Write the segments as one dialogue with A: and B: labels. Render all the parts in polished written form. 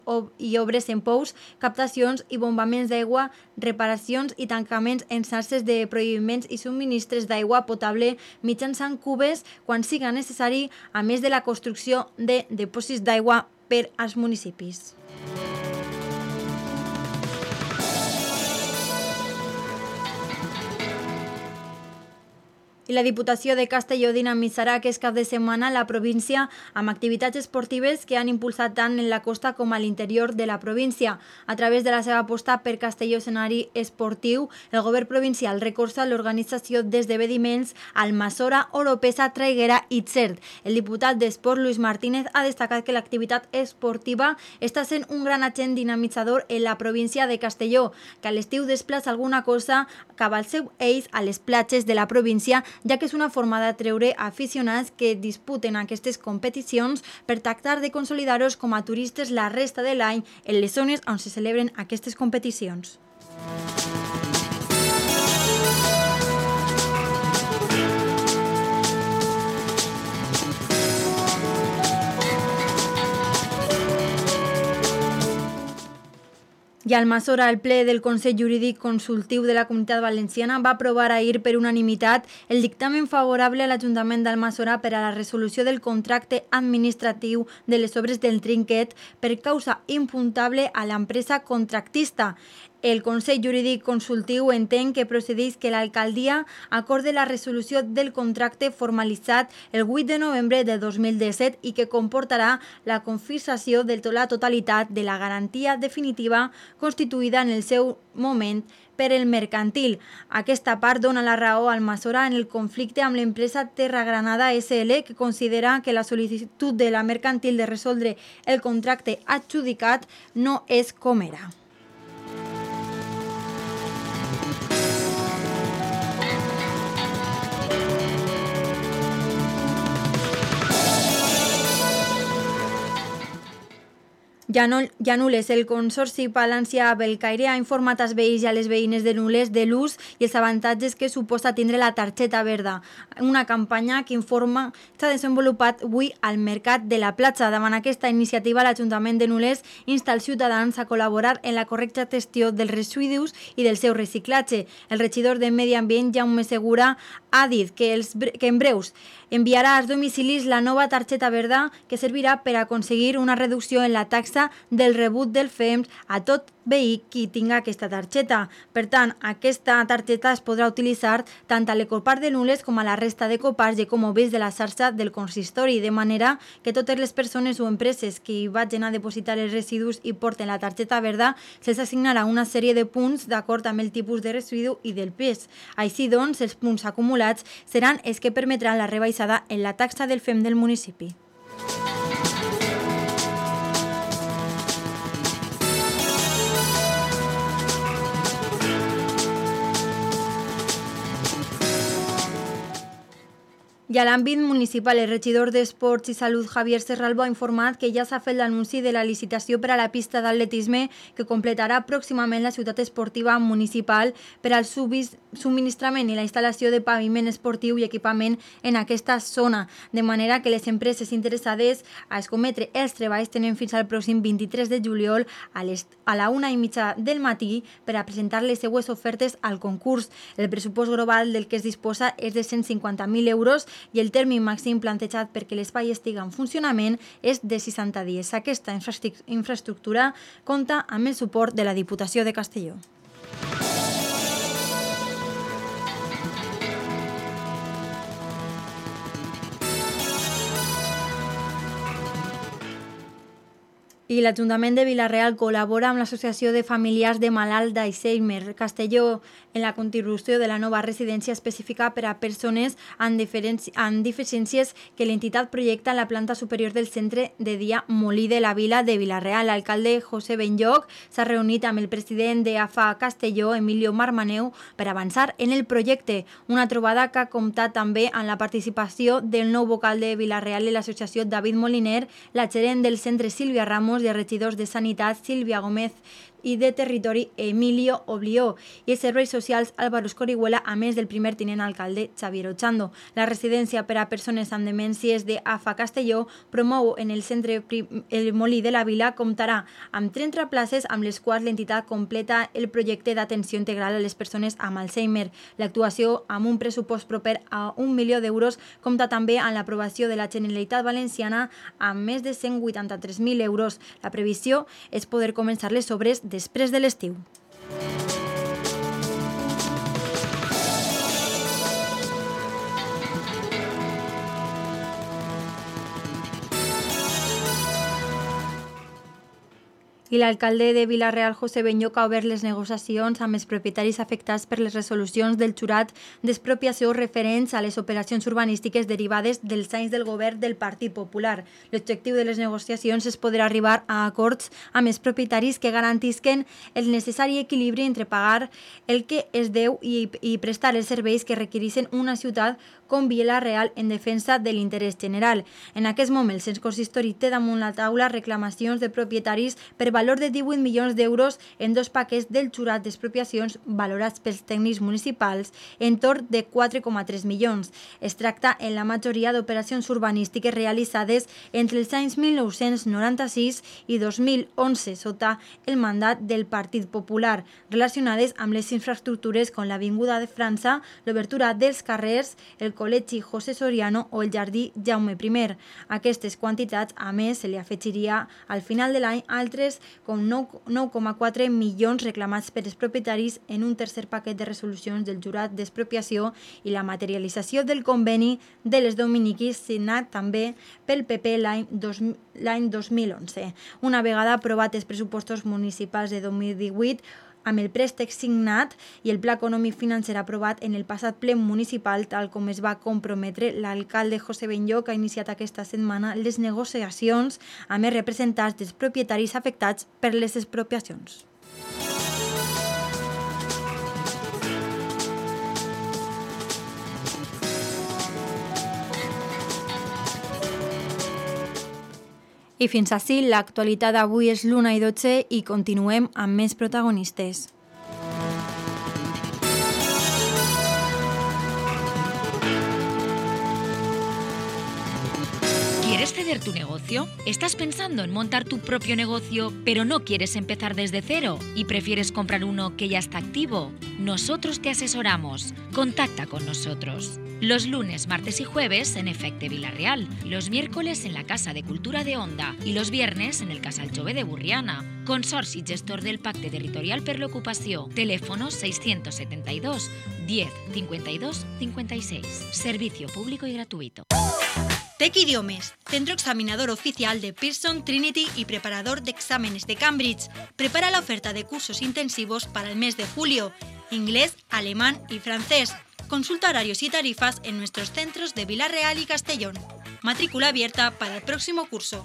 A: i obres en pous, captacions i bombaments d'aigua, reparacions i tancaments en xarxes de prohibiments i subministres d'aigua potable mitjançant cubes quan siga necessari, a més de la construcció de dipòsits d'aigua per als municipis. I la Diputació de Castelló dinamitzarà aquest cap de setmana la província amb activitats esportives que han impulsat tant en la costa com a l'interior de la província. A través de la seva aposta per Castelló escenari esportiu, el govern provincial recolza l'organització d'esdeveniments Almassora, Oropesa, Traiguera i Xert. El diputat d'Esport, Luis Martínez, ha destacat que l'activitat esportiva està sent un gran agent dinamitzador en la província de Castelló, que a l'estiu desplaça alguna cosa cap al seu eix a les platges de la província, ja que és una forma d'atreure aficionats que disputen aquestes competicions per tractar de consolidar-los com a turistes la resta de l'any en les zones on se celebren aquestes competicions. I a Almassora, el ple del Consell Jurídic Consultiu de la Comunitat Valenciana va aprovar ahir per unanimitat el dictamen favorable a l'Ajuntament d'Almassora per a la resolució del contracte administratiu de les obres del trinquet per causa imputable a l'empresa contractista. El Consell Jurídic Consultiu entén que procedeix que l'alcaldia acorde la resolució del contracte formalitzat el 8 de novembre de 2017 i que comportarà la confiscació de la totalitat de la garantia definitiva constituïda en el seu moment per el mercantil. Aquesta part dona la raó a Almassora en el conflicte amb l'empresa Terra Granada SL, que considera que la sol·licitud de la mercantil de resoldre el contracte adjudicat no és com era. Ja Nules, el Consorci Palància-Belcaire ha informat als veïns i a les veïnes de Nules de l'ús i els avantatges que suposa tindre la targeta verda. Una campanya que informa s'ha desenvolupat avui al Mercat de la Platja. Davant aquesta iniciativa, l'Ajuntament de Nules insta els ciutadans a col·laborar en la correcta gestió dels residus i del seu reciclatge. El regidor de Medi Ambient, Jaume Segura, ha dit que en breus enviarà als domicilis la nova targeta verda que servirà per aconseguir una reducció en la taxa del rebut del FEMS a tot veí qui tinga aquesta targeta. Per tant, aquesta targeta es podrà utilitzar tant a l'ecopar de Nules com a la resta de copars i ecomòbils de la xarxa del consistori, de manera que totes les persones o empreses que hi vagin a depositar els residus i porten la targeta verda se'ls assignarà una sèrie de punts d'acord amb el tipus de residu i del pes. Així doncs, els punts acumulats seran els que permetran la rebaixada en la taxa del FEM del municipi. I a l'àmbit municipal, el regidor d'Esports i Salut, Javier Serralbo, ha informat que ja s'ha fet l'anunci de la licitació per a la pista d'atletisme que completarà pròximament la ciutat esportiva municipal per al subministrament i la instal·lació de paviment esportiu i equipament en aquesta zona, de manera que les empreses interessades a escometre els treballs tenen fins al pròxim 23 de juliol a la 1:30 del matí per a presentar les seues ofertes al concurs. El pressupost global del que es disposa és de 150.000 euros i el termini màxim plantejat perquè l'espai estigui en funcionament és de 60 dies. Aquesta infraestructura compta amb el suport de la Diputació de Castelló. I l'Ajuntament de Vila-real col·labora amb l'Associació de Familiars de Malalts d'Alzheimer Castelló en la contribució de la nova residència específica per a persones amb deficiències que l'entitat projecta en la planta superior del centre de dia Molí de la Vila de Vila-real. L'alcalde José Benlloc s'ha reunit amb el president d'AFA Castelló, Emilio Marmaneu, per avançar en el projecte. Una trobada que ha comptat també amb la participació del nou vocal de Vila-real i l'associació David Moliner, la gerent del centre Sílvia Ramos i els regidors de Sanitat Sílvia Gómez i de Territori Emilio Oblió i els Serveis Socials Álvaro Escorihuela, a més del primer tinent alcalde Xavier Ochando. La residència per a persones amb demències de AFA Castelló promou en el centre El Molí de la Vila comptarà amb 30 places amb les quals l'entitat completa el projecte d'atenció integral a les persones amb Alzheimer. L'actuació, amb un pressupost proper a 1 milió d'euros, compta també amb l'aprovació de la Generalitat Valenciana amb més de 183.000 euros. La previsió és poder començar les obres després de l'estiu. I l'alcalde de Vila-real, José Benlloc, ha obert les negociacions amb els propietaris afectats per les resolucions del jurat d'expropiació referents a les operacions urbanístiques derivades dels anys del govern del Partit Popular. L'objectiu de les negociacions és poder arribar a acords amb els propietaris que garantisquen el necessari equilibri entre pagar el que es deu i prestar els serveis que requereixen una ciutat com Vila-real en defensa de l'interès general. En aquest moment, el consistori té damunt la taula reclamacions de propietaris per valor de 18 milions d'euros en 2 paquets del jurat d'expropiacions valorats pels tècnics municipals en torn de 4,3 milions. Es tracta en la majoria d'operacions urbanístiques realitzades entre els anys 1996 i 2011 sota el mandat del Partit Popular, relacionades amb les infraestructures com l'Avinguda de França, l'obertura dels carrers, el Col·legi José Soriano o el Jardí Jaume I. Aquestes quantitats, a més, se li afegiria al final de l'any altres com 9,4 milions reclamats per els propietaris en un tercer paquet de resolucions del jurat d'expropiació i la materialització del conveni de les dominiquis signat també pel PP l'any 2011. Una vegada aprovat els pressupostos municipals de 2018, amb el préstec signat i el pla econòmic financer aprovat en el passat ple municipal, tal com es va comprometre, l'alcalde José Benlloc ha iniciat aquesta setmana les negociacions amb els representants dels propietaris afectats per les expropiacions. I fins ací, l'actualitat d'avui és l'1:12 i continuem amb més protagonistes.
B: ¿Quieres ceder tu negocio? ¿Estás pensando en montar tu propio negocio, pero no quieres empezar desde cero y prefieres comprar uno que ya está activo? Nosotros te asesoramos. Contacta con nosotros. Los lunes, martes y jueves en Efecte Vila-real, los miércoles en la Casa de Cultura de Onda y los viernes en el Casal Jove de Burriana. Consorci gestor del Pacte Territorial per l'Ocupació. Teléfono 672 10 52 56. Servicio público y gratuito.
C: Tec Idiomes, centro examinador oficial de Pearson, Trinity y preparador de exámenes de Cambridge. Prepara la oferta de cursos intensivos para el mes de julio. Inglés, alemán y francés. Consulta horarios y tarifas en nuestros centros de Vila-real y Castellón. Matrícula abierta para el próximo curso.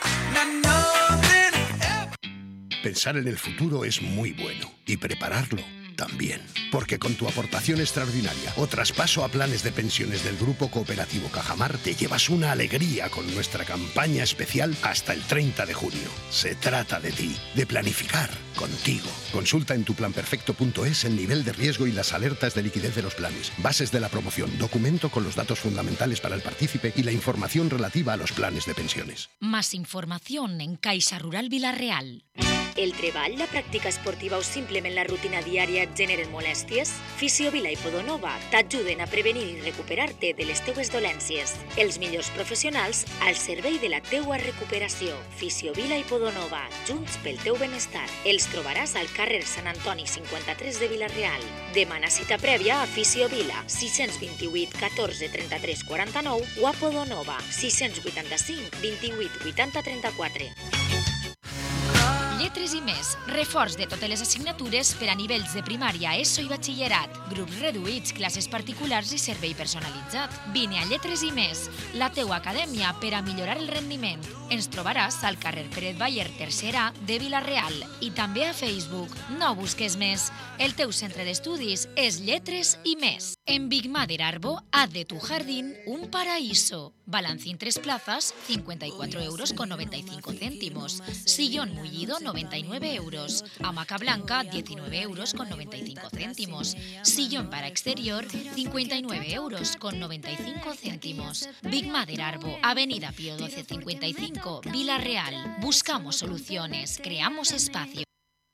D: Pensar en el futuro es muy bueno y prepararlo también. Porque con tu aportación extraordinaria o traspaso a planes de pensiones del Grupo Cooperativo Cajamar te llevas una alegría con nuestra campaña especial hasta el 30 de junio. Se trata de ti, de planificar contigo. Consulta en tuplanperfecto.es el nivel de riesgo y las alertas de liquidez de los planes, bases de la promoción, documento con los datos fundamentales para el partícipe y la información relativa a los planes de pensiones.
B: Más información en Caixa Rural Vila-real.
E: El treball, la pràctica esportiva o simplement la rutina diària et generen molèsties? Fisiovila i Podonova t'ajuden a prevenir i recuperar-te de les teues dolències. Els millors professionals al servei de la teua recuperació. Fisiovila i Podonova, junts pel teu benestar. Els trobaràs al carrer Sant Antoni 53 de Vila-real. Demana cita prèvia a Fisiovila 628 14 33 49 o a Podonova 685 28 80 34.
B: Lletres i més, reforç de totes les assignatures per a nivells de primària, ESO i batxillerat, grups reduïts, classes particulars i servei personalitzat. Vine a Lletres i més, la teua acadèmia per a millorar el rendiment. Ens trobaràs al carrer Pérez Bayer tercera de Vila-real i també a Facebook. No busques més, el teu centre d'estudis és Lletres i més. En Big Mother Arbo, haz de tu jardín un paraíso. Balancín 3 plazas, 54 euros con 95 céntimos. Sillón mullido, 99 euros. Hamaca blanca, 19 euros con 95 céntimos. Sillón para exterior, 59 euros con 95 céntimos. Big Mother Arbo, Avenida Pío 1255, Vila Real. Buscamos soluciones, creamos espacio.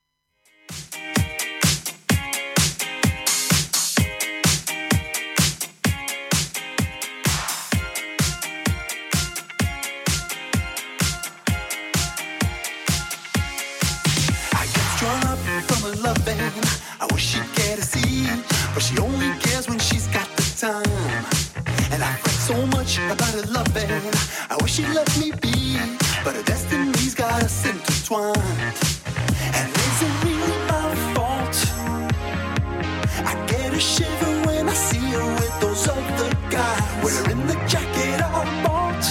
F: I wish she'd get a seat, but she only cares when she's got the time. And I fret so much about her loving. I wish she'd let me be, but her destiny's got us intertwined. And is it really my fault? I get a shiver when I see her with those other guys, wearing the jacket I bought.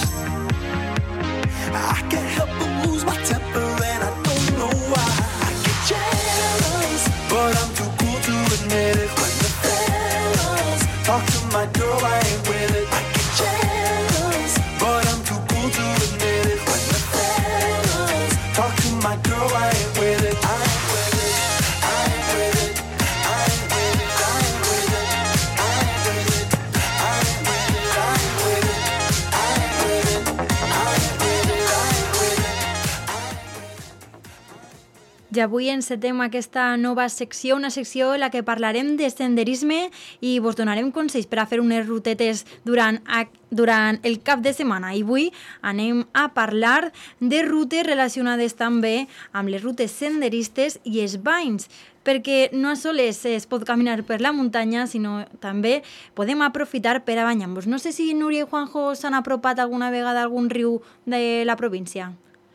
F: I can't help but lose my temper, and I don't know why. I get jealous, but I'm too cool to admit it. When the fellas talk to my girl, I ain't with it. I get jealous, but I'm too cool to admit it. When the fellas talk to my girl, I ain't with it. I ain't with it. I ain't with it. I ain't with it. I ain't with it. I ain't with it. I ain't with it. I ain't with it. I ain't with it. I ain't with it. I ain't with it.
A: Ja avui encetem aquesta nova secció, una secció en la que parlarem de senderisme i vos donarem consells per a fer unes rutetes durant el cap de setmana. I avui anem a parlar de rutes relacionades també amb les rutes senderistes i els banys, perquè no sols es pot caminar per la muntanya, sinó també podem aprofitar per a banyar-nos. No sé si Núria i Juanjo s'han apropat alguna vegada a algun riu de la província.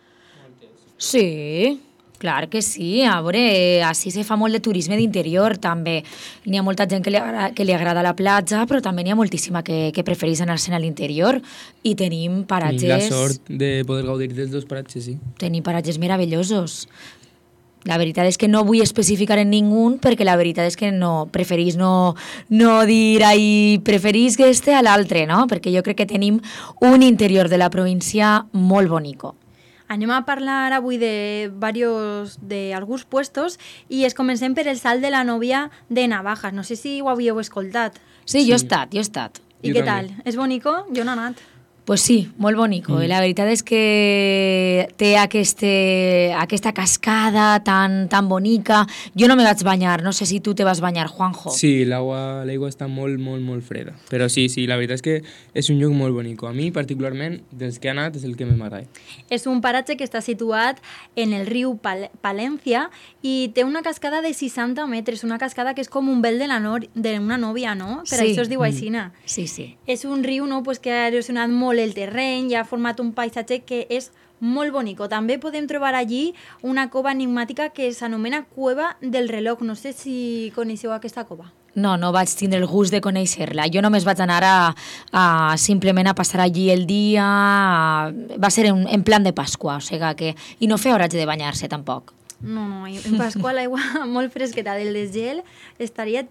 B: Sí, clar que sí. A veure, així se fa molt de turisme d'interior, també. N'hi ha molta gent que li agrada la platja, però també n'hi ha moltíssima que prefereix anar-se'n a l'interior. I tenim paratges...
G: Tenim la sort de poder gaudir dels dos paratges, sí.
B: Tenim paratges meravellosos. La veritat és que no vull especificar en ningú, perquè la veritat és que no, preferís no dir ahí, preferís que este a l'altre, no? Perquè jo crec que tenim un interior de la província molt bonico.
A: Anem a parlar avui d'alguns puestos i comencem per el Salt de la Novia de Navajas. No sé si ho havíeu escoltat.
B: Sí, jo he estat.
A: I què tal? És bonico? Jo no he anat.
B: Pues sí, molt bonico. La veritat és que té aquesta cascada tan bonica. Jo no me vaig banyar, no sé si tu te vas banyar, Juanjo.
G: Sí, l'aigua està molt, molt, molt freda. Però sí, la veritat és que és un lloc molt bonico. A mi, particularment, dels que he anat, és el que m'agrada.
A: És un paratge que està situat en el riu Palència i té una cascada de 60 metres, una cascada que és com un vel d'una nòvia, no? Per això es diu aixina.
B: Sí, sí.
A: És un riu, no?, pues, que ha erosionat molt el terreny i ha format un paisatge que és molt bonico. També podem trobar allí una cova enigmàtica que s'anomena Cueva del Reloj. No sé si coneixeu aquesta cova.
B: No vaig tindre el gust de conèixer-la. Jo només vaig anar simplement a passar allí el dia. Va ser en plan de Pasqua, o sigui que... I no feia horatge de banyar-se, tampoc.
A: No, en Pasqua l'aigua molt fresqueta del desgel estaria...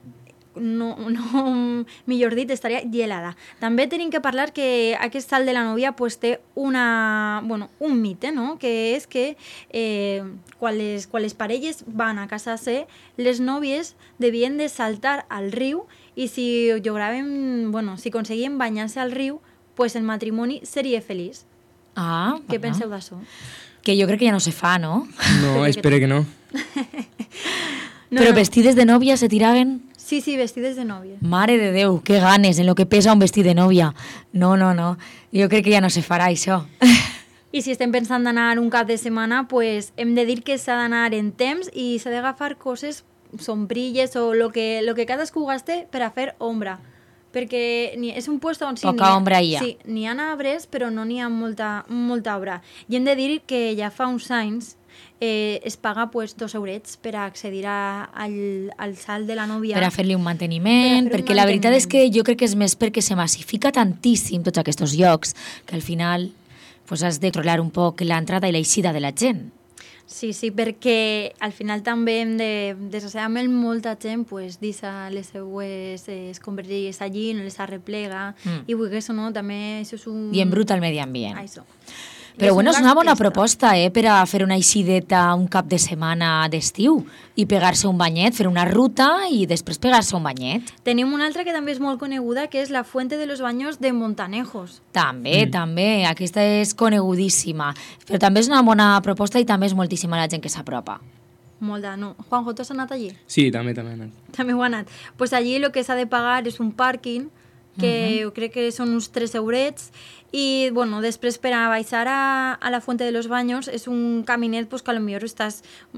A: millor dit, estaria gelada. També tenim que parlar que aquest Salt de la Novia pues, té un mite, no? Que és que quan les parelles van a casar-se, les nòvies devien de saltar al riu i si aconseguien banyar-se al riu, pues el matrimoni seria feliç. Què penseu d'això?
B: Que jo crec que ja no se fa, no?
G: No, espero que no.
B: Però vestides de nòvia se tiraven...
A: Sí, vestides de nòvia.
B: Mare de Déu, que ganes en lo que pesa un vestit de nòvia. No. Jo crec que ja no se farà això.
A: I si estem pensant d'anar un cap de setmana, pues hem de dir que s'ha d'anar en temps i s'ha d'agafar coses, sombrilles o lo que cadascú gaste per a fer ombra. Perquè és un lloc on
B: poca ombra hi ha.
A: Sí, n'hi ha arbres, però no n'hi ha molta ombra. I hem de dir que ja fa uns anys es paga 2 eurets per a accedir al Salt de la Novia.
B: Per a fer-li un manteniment, perquè la veritat és que jo crec que és més perquè se massifica tantíssim tots aquests llocs que al final has de controlar un poc l'entrada i l'eixida de la gent.
A: Sí, perquè al final també hem de, desgraciadament, molta gent pues, deixa les seues escombraries allí, no les arreplega, i vulguis o no, també això és un...
H: I embruta el medi ambient.
A: Això.
H: Però bueno, és una bona proposta, per a fer una eixideta un cap de setmana d'estiu i pegar-se un banyet, fer una ruta i després pegar-se un banyet.
A: Tenim una altra que també és molt coneguda, que és la Fuente de los Baños de Montanejos.
H: També, aquesta és conegudíssima. Però també és una bona proposta i també és moltíssima la gent que s'apropa.
A: Molta, no. Juanjo, tu has anat allí?
G: Sí, també he anat.
A: També ho ha anat. Pues allí el que s'ha de pagar és un pàrquing, que crec que són uns 3 eurets, i bueno, després per a baixar a la Fuente de los Baños és un caminet pues, que potser estàs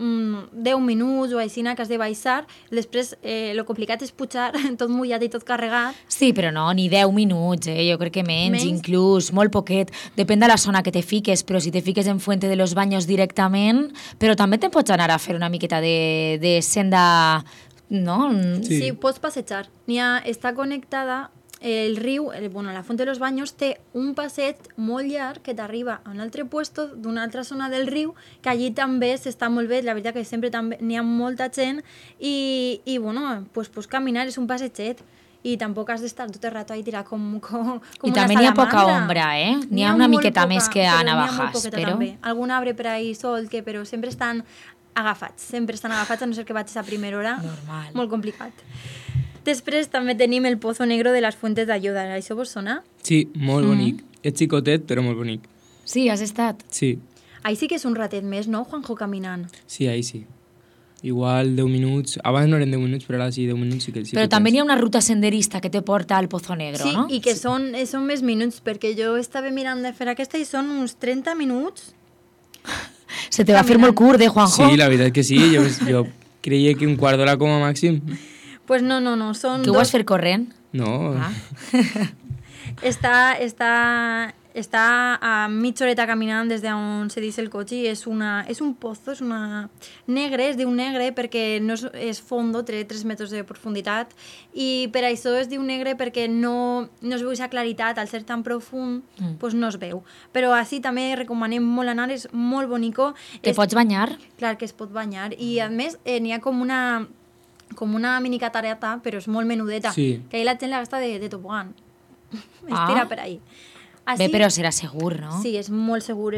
A: 10 minuts o així que has de baixar, després el complicat és pujar tot mullat i tot carregat.
H: Sí, però no, ni 10 minuts, jo crec que menys, inclús, molt poquet, depèn de la zona que te fiques, però si te fiques en Fuente de los Baños directament, però també te pots anar a fer una miqueta de senda, no?
A: Sí, pots passejar. Està connectada. El riu, la Fuente de los Baños té un passeig molt llarg que t'arriba a un altre puesto d'una altra zona del riu, que allí també s'està molt bé, la veritat que sempre n'hi ha molta gent i bueno, pues caminar és un passeiget i tampoc has d'estar tot el rato ahí tirat com
H: I
A: una
H: també n'hi ha poca ombra, N'hi ha una miqueta més que a Navajas, però...
A: Algun arbre per ahí sol, però sempre estan agafats, a no ser que vagis a primera hora.
H: Normal.
A: Molt complicat. Després també tenim el Pozo Negro de les Fuentes d'Ayuda. Això vos sona?
G: Sí, molt bonic. És xicotet, però molt bonic.
H: Sí, has estat?
G: Sí.
A: Ahí sí que és un ratet més, no, Juanjo, caminant?
G: Sí, ahí sí. Igual 10 minuts. Abans no eren 10 minuts, però ara sí, 10 minuts sí que
H: Però també hi ha una ruta senderista que te porta al Pozo Negro,
A: sí,
H: no?
A: Sí, i que són més minuts, perquè jo estava mirant de fer aquesta i són uns 30 minuts.
H: Se te va fer molt curt, Juanjo?
G: Sí, la veritat que sí. Jo creia que un quart d'hora com a màxim.
A: Pues no, són...
H: Que ho vas fer corrent?
G: No.
A: Està a mitja horeta caminant des d'on se deixa el cotxe i és un pozo, és una negre, es diu negre perquè no és fondo, té 3 metres de profunditat i per això es diu negre perquè no es veu aquesta claritat, al ser tan profund pues no es veu. Però així també recomanem molt anar, és molt bonico.
H: Te pots banyar?
A: Clar que es pot banyar i a més n'hi ha com una mini catarata, però és molt menudeta, que ahí la gent la gasta de tobogán. Es tira per ahí.
H: Bé, però serà segur, no?
A: Sí, és molt segur.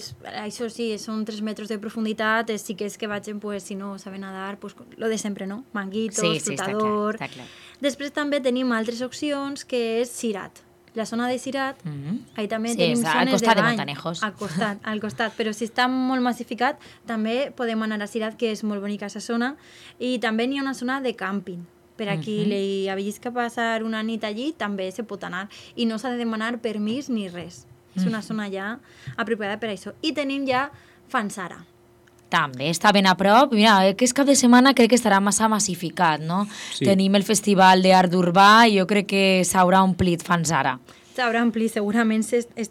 A: Això sí, són 3 metres de profunditat, sí que és que vagin, pues, si no saben nadar, pues, lo de sempre, no? Manguitos, flotador...
H: Està clar.
A: Després també tenim altres opcions, que és Cirat. La zona de Cirat, ahí també tenim zones de bany.
H: Al costat de Montanejos.
A: Al costat, però si està molt massificat, també podem anar a Cirat, que és molt bonica aquesta zona, i també hi ha una zona de càmping. Per a qui li hagis que passar una nit allí, també se pot anar. I no s'ha de demanar permís ni res. És una zona ja apropiada per a això. I tenim ja Fanzara.
H: També està ben a prop. Mira, aquest cap de setmana crec que estarà massa massificat, no? Sí. Tenim el Festival d'Art Urbà i jo crec que s'haurà omplit Fanzara.
A: S'haurà omplit, segurament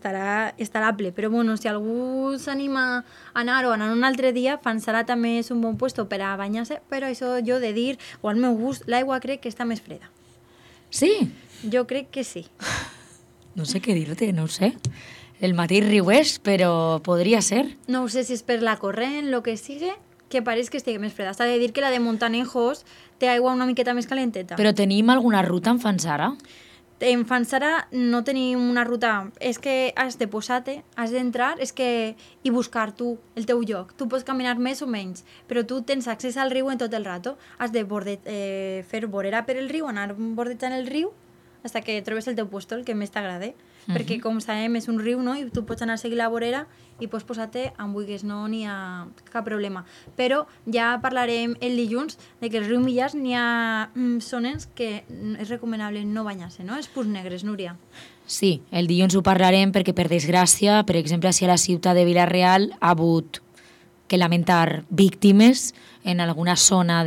A: estarà ple. Però bueno, si algú s'anima a anar o anar un altre dia, Fanzara també és un bon puesto per a banyar-se, però això jo de dir, o al meu gust, l'aigua crec que està més freda.
H: Sí?
A: Jo crec que sí.
H: No sé què dir-te, no ho sé. El mateix riu és, però podria ser.
A: No ho sé si és per la corrent, el que sigui, que pareix que estigui més freda. S'ha de dir que la de Montanejos té aigua una miqueta més calenteta.
H: Però tenim alguna ruta en Fanzara?
A: En Fanzara no tenim una ruta, és que has de posar-te, has d'entrar, i buscar tu el teu lloc. Tu pots caminar més o menys, però tu tens accés al riu en tot el rato. Has de fer vorera per el riu, anar bordejant el riu, fins que trobes el teu puesto, el que més t'agrada. Perquè, com sabem, és un riu, no? I tu pots anar a seguir la vorera i pots posar-te on vulguis, no n'hi ha cap problema. Però ja parlarem el dilluns de que el riu Millars n'hi ha zones que és recomanable no banyar-se, no? Els punts negres, Núria.
H: Sí, el dilluns ho parlarem perquè, per desgràcia, per exemple, si a la ciutat de Vila-real ha hagut que lamentar víctimes en alguna zona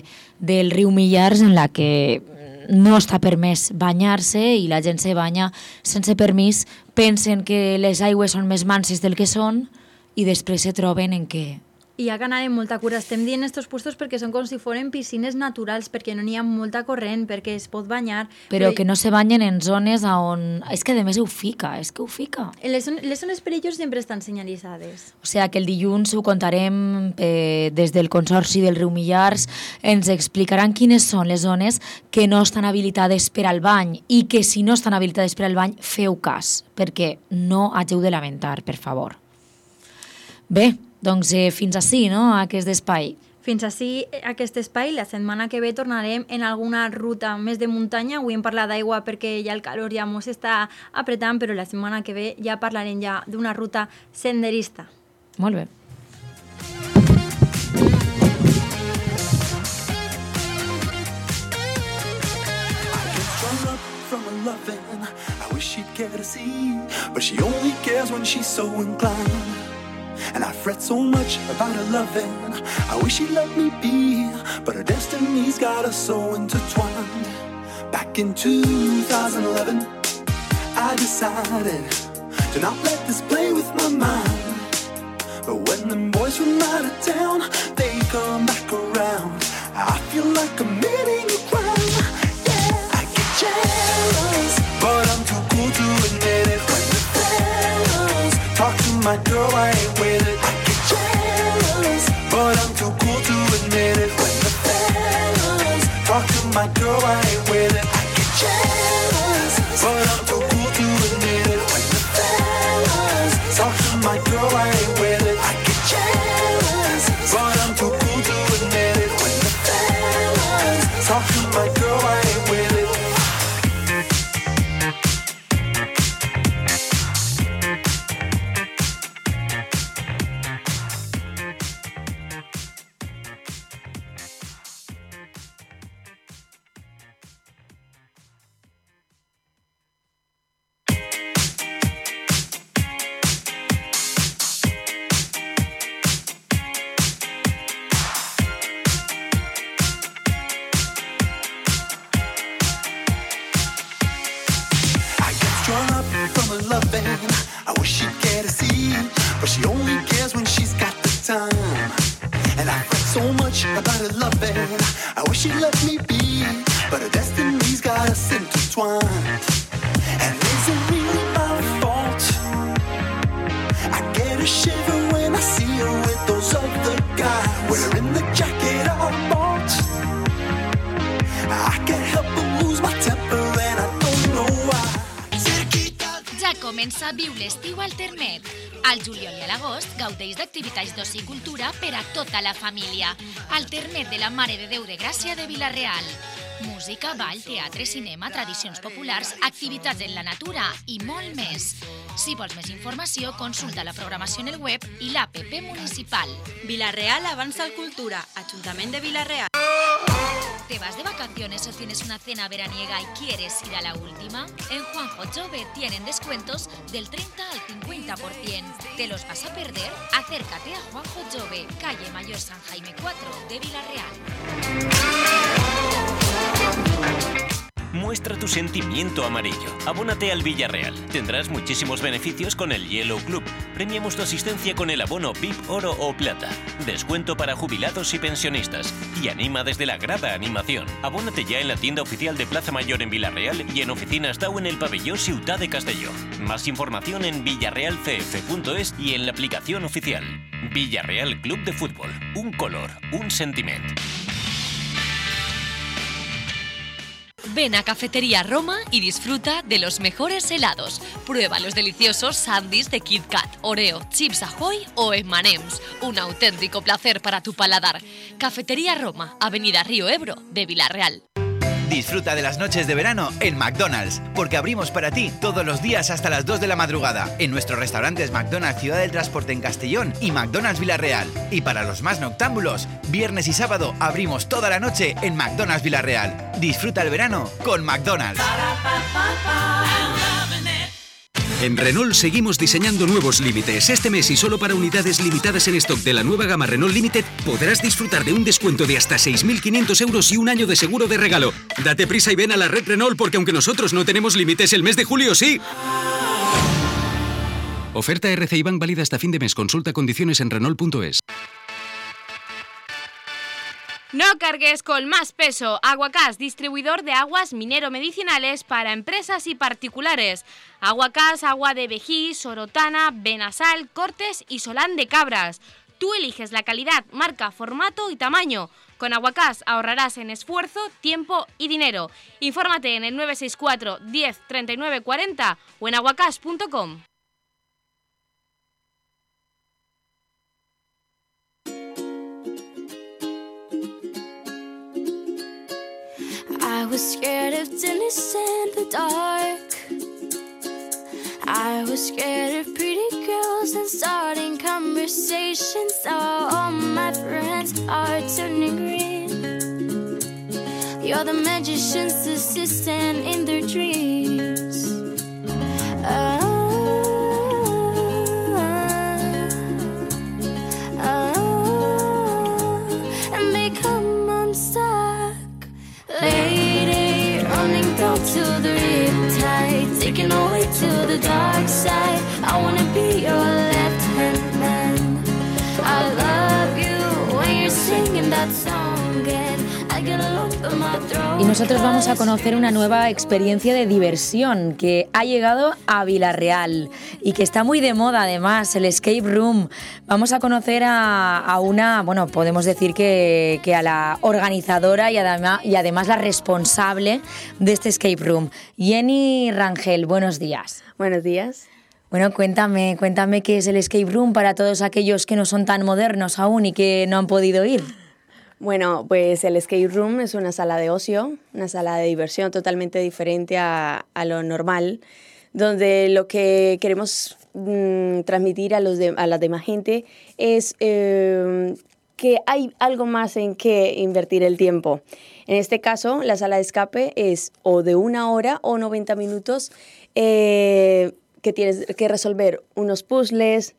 H: del riu Millars en la que no està permès banyar-se i la gent se banya sense permís, pensen que les aigües són més manses del que són i després se troben en que
A: I ha que anar amb molta cura. Estem dient estos puestos perquè són com si foren piscines naturals, perquè no n'hi ha molta corrent, perquè es pot banyar.
H: Però que no se banyen en zones on... És que a més ho fica,
A: Les zones perilloses sempre estan senyalitzades.
H: O sigui que el dilluns ho contarem des del Consorci del Riu Millars, ens explicaran quines són les zones que no estan habilitades per al bany i que si no estan habilitades per al bany, feu cas, perquè no hageu de lamentar, per favor. Bé, doncs fins ací, no?, aquest espai.
A: Fins ací aquest espai. La setmana que ve tornarem en alguna ruta més de muntanya. Avui hem parlat d'aigua perquè ja el calor ja mos està apretant, però la setmana que ve ja parlarem ja d'una ruta senderista.
H: Molt bé.
F: I wish she'd care to see, but she only cares when she's so inclined. And I fret so much about her loving. I wish she'd let me be, but her destiny's got us so intertwined. Back in 2011, I decided to not let this play with my mind. But when them boys from out of town, they come back around, I feel like committing a crime. Yeah, I get jealous, but I'm too cool to admit it. When the fellas talk to my girl, I ain't with it. I get jealous, but I'm too cool to admit it. When the fellas talk to my girl, I ain't with it. I get jealous, but I'm too cool to admit it. When the fellas talk to my girl, I ain't with it. I get jealous, but I'm too cool to admit it. When the fellas talk to my girl, I ain't with it. I wish she'd care to see, but she only cares when she's got the time. And I fret so much about her loving. I wish she'd let me be, but her destiny's got us intertwined. And is it really my fault? I get a shiver when I see her with those other guys, wearing the jacket I bought. I can't help but lose my temper and I don't know why.
B: Ja comença Viu l'estiu al Termet. Al juliol i a l'agost gaudeix d'activitats d'oci i cultura per a tota la família. Al Termet de la Mare de Déu de Gràcia de Vila-real. Música, ball, teatre, cinema, tradicions populars, activitats en la natura i molt més. Si vols més informació, consulta la programació en el web i l'APP municipal.
C: Vila-real avanza al cultura, Ayuntamiento de Vila-real.
B: ¿Te vas de vacaciones o tienes una cena veraniega y quieres ir a la última? En Juanjo Jove tienen descuentos del 30 al 50%. ¿Te los vas a perder? Acércate a Juanjo Jove, calle Mayor San Jaime 4 de Vila-real.
I: Muestra tu sentimiento amarillo. Abónate al Villarreal. Tendrás muchísimos beneficios con el Yellow Club. Premiamos tu asistencia con el abono VIP Oro o Plata. Descuento para jubilados y pensionistas. Y anima desde la grada animación. Abónate ya en la tienda oficial de Plaza Mayor en Vila-real y en oficinas Tau en el pabellón Ciutat de Castelló. Más información en villarrealcf.es y en la aplicación oficial. Villarreal Club de Fútbol. Un color, un sentimiento.
B: Ven a Cafetería Roma y disfruta de los mejores helados. Prueba los deliciosos sándwiches de Kit Kat, Oreo, Chips Ahoy o M&M's. Un auténtico placer para tu paladar. Cafetería Roma, Avenida Río Ebro, de Vila-real.
J: Disfruta de las noches de verano en McDonald's, porque abrimos para ti todos los días hasta las 2 de la madrugada en nuestros restaurantes McDonald's Ciudad del Transporte en Castellón y McDonald's Vila-real. Y para los más noctámbulos, viernes y sábado abrimos toda la noche en McDonald's Vila-real. Disfruta el verano con McDonald's.
K: En Renault seguimos diseñando nuevos límites. Este mes y solo para unidades limitadas en stock de la nueva gama Renault Limited podrás disfrutar de un descuento de hasta 6.500 euros y un año de seguro de regalo. Date prisa y ven a la red Renault porque aunque nosotros no tenemos límites, el mes de julio sí. Oferta RCI Bank válida hasta fin de mes. Consulta condiciones en Renault.es.
L: No cargues con más peso. Aguacás, distribuidor de aguas minero-medicinales para empresas y particulares. Aguacás, agua de Vejí, Sorotana, Benasal, Cortes y Solán de Cabras. Tú eliges la calidad, marca, formato y tamaño. Con Aguacás ahorrarás en esfuerzo, tiempo y dinero. Infórmate en el 964 10 39 40 o en aguacás.com.
M: I was scared of dinners in the dark. I was scared of pretty girls and starting conversations. Now all my friends are turning green. You're the magician's assistant in their dreams. And they come unstuck. Lady, running down to the riptide, taking away to the dark side. I wanna be your left-hand man. I love you when you're singing that song, and I get a lump in my throat.
H: Y nosotros vamos a conocer una nueva experiencia de diversión que ha llegado a Vila-real y que está muy de moda además, el escape room. Vamos a conocer a una, bueno, podemos decir que a la organizadora y además la responsable de este escape room. Jenny Rangel, buenos días.
N: Buenos días.
H: Bueno, cuéntame qué es el escape room para todos aquellos que no son tan modernos aún y que no han podido ir.
N: Bueno, pues el escape room es una sala de ocio, una sala de diversión totalmente diferente a lo normal, donde lo que queremos transmitir a la demás gente es que hay algo más en que invertir el tiempo. En este caso, la sala de escape es o de 1 hora o 90 minutos que tienes que resolver unos puzzles,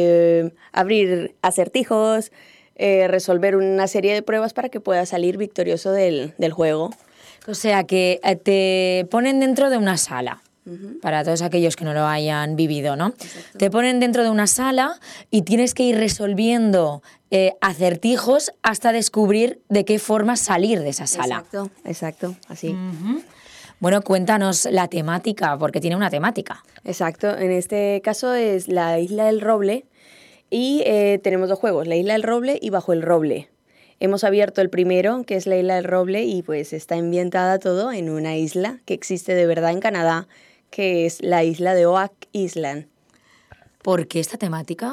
N: abrir acertijos, resolver una serie de pruebas para que puedas salir victorioso del juego.
H: O sea que te ponen dentro de una sala. Para todos aquellos que no lo hayan vivido, ¿no? Exacto. Te ponen dentro de una sala y tienes que ir resolviendo acertijos hasta descubrir de qué forma salir de esa sala.
N: Exacto, así.
H: Bueno, cuéntanos la temática, porque tiene una temática.
N: Exacto, en este caso es la Isla del Roble y tenemos 2 juegos, la Isla del Roble y Bajo el Roble. Hemos abierto el primero, que es la Isla del Roble, y pues está ambientada todo en una isla que existe de verdad en Canadá, que es la isla de Oak Island.
H: ¿Por qué esta temática?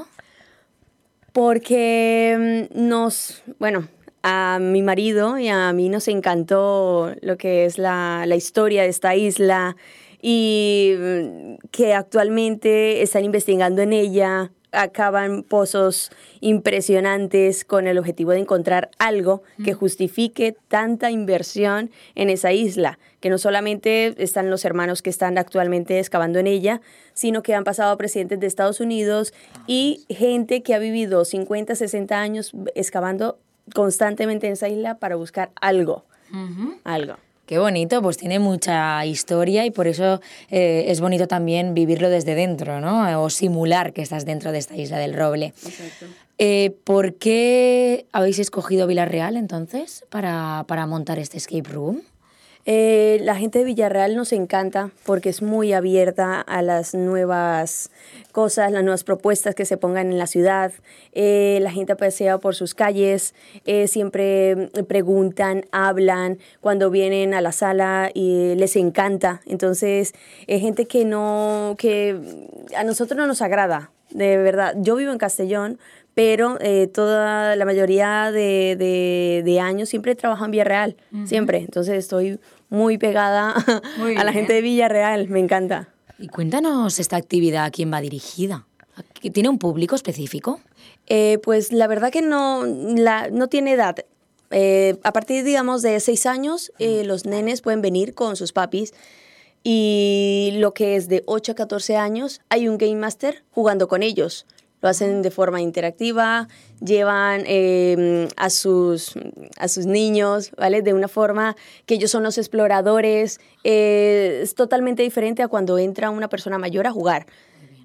N: Porque a mi marido y a mí nos encantó lo que es la historia de esta isla y que actualmente están investigando en ella, acaban pozos impresionantes con el objetivo de encontrar algo que justifique tanta inversión en esa isla, que no solamente están los hermanos que están actualmente excavando en ella, sino que han pasado presidentes de Estados Unidos y gente que ha vivido 50, 60 años excavando constantemente en esa isla para buscar algo.
H: Qué bonito, pues tiene mucha historia y por eso es bonito también vivirlo desde dentro, ¿no? O simular que estás dentro de esta Isla del Roble.
N: Exacto.
H: ¿Por qué habéis escogido Vila-real entonces para montar este escape room?
N: La gente de Vila-real nos encanta porque es muy abierta a las nuevas cosas, las nuevas propuestas que se pongan en la ciudad. La gente pasea por sus calles, siempre preguntan, hablan, cuando vienen a la sala y les encanta. Entonces, es gente que a nosotros no nos agrada, de verdad. Yo vivo en Castellón, pero toda la mayoría de años siempre he trabajado en Vila-real, siempre. Entonces estoy muy pegada a la gente de Vila-real, me encanta.
H: Y cuéntanos esta actividad, ¿a quién va dirigida? ¿Tiene un público específico?
N: Pues la verdad que no tiene edad. A partir, digamos, de 6 años, los nenes pueden venir con sus papis. Y lo que es de 8 a 14 años, hay un Game Master jugando con ellos. Lo hacen de forma interactiva, llevan a sus niños, ¿vale? De una forma que ellos son los exploradores. Es totalmente diferente a cuando entra una persona mayor a jugar.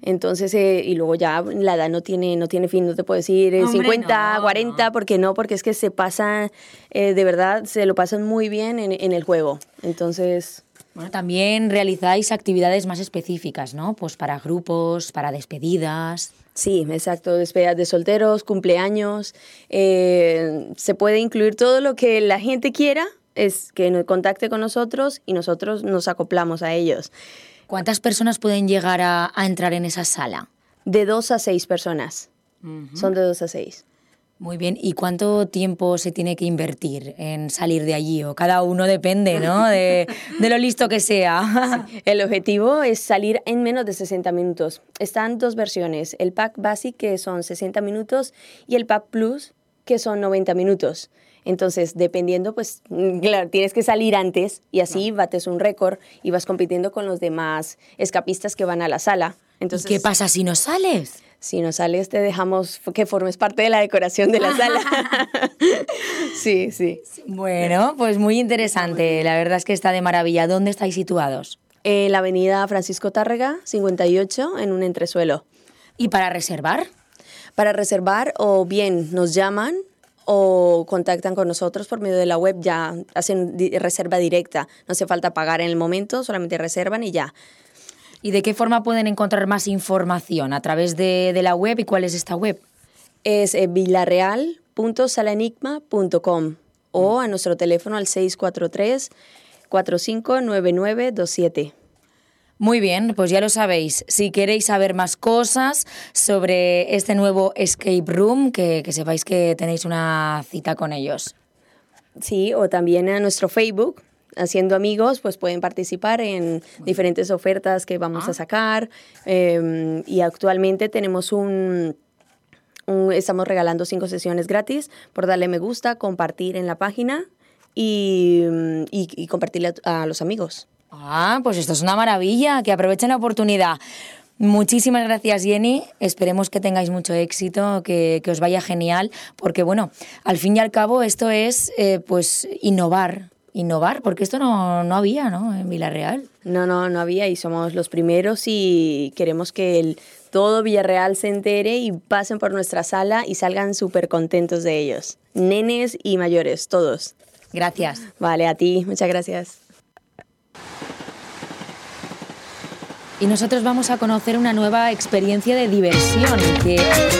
N: Entonces, y luego ya la edad no tiene fin, no te puedo decir 50, 40, porque es que se pasa, de verdad, se lo pasan muy bien en el juego. Entonces...
H: Bueno, también realizáis actividades más específicas, ¿no? Pues para grupos, para despedidas.
N: Sí, exacto, despedidas de solteros, cumpleaños, se puede incluir todo lo que la gente quiera, es que nos contacte con nosotros y nosotros nos acoplamos a ellos.
H: ¿Cuántas personas pueden llegar a entrar en esa sala?
N: De 2 a 6 personas, son de 2 a 6.
H: Muy bien, ¿y cuánto tiempo se tiene que invertir en salir de allí? O cada uno depende, ¿no? De lo listo que sea.
N: Sí. El objetivo es salir en menos de 60 minutos. Están 2 versiones, el Pack Basic, que son 60 minutos, y el Pack Plus, que son 90 minutos. Entonces, dependiendo, pues, claro, tienes que salir antes y así bates un récord y vas compitiendo con los demás escapistas que van a la sala. Entonces,
H: ¿y qué pasa si no sales?
N: Si no sales, te dejamos que formes parte de la decoración de la sala. Sí, sí.
H: Bueno, pues muy interesante. La verdad es que está de maravilla. ¿Dónde estáis situados?
N: En la avenida Francisco Tárrega, 58, en un entresuelo.
H: ¿Y para reservar?
N: Para reservar, o bien nos llaman o contactan con nosotros por medio de la web, ya hacen reserva directa. No hace falta pagar en el momento, solamente reservan y ya.
H: ¿Y de qué forma pueden encontrar más información? ¿A través de la web? ¿Y cuál es esta web?
N: Es vilareal.salaenigma.com o a nuestro teléfono al 643-459927.
H: Muy bien, pues ya lo sabéis. Si queréis saber más cosas sobre este nuevo escape room, que sepáis que tenéis una cita con ellos.
N: Sí, o también a nuestro Facebook, Haciendo Amigos, pues pueden participar en diferentes ofertas que vamos a sacar. Y actualmente tenemos estamos regalando 5 sesiones gratis por darle me gusta, compartir en la página y compartirle a los amigos.
H: Pues esto es una maravilla, que aprovechen la oportunidad. Muchísimas gracias, Jenny. Esperemos que tengáis mucho éxito, que os vaya genial, porque bueno, al fin y al cabo esto es pues innovar, porque esto no había, ¿no? En Villarreal.
N: No había, y somos los primeros y queremos que todo Villarreal se entere y pasen por nuestra sala y salgan súper contentos de ellos. Nenes y mayores, todos.
H: Gracias.
N: Vale, a ti, muchas gracias.
H: Y nosotros vamos a conocer una nueva experiencia de diversión que...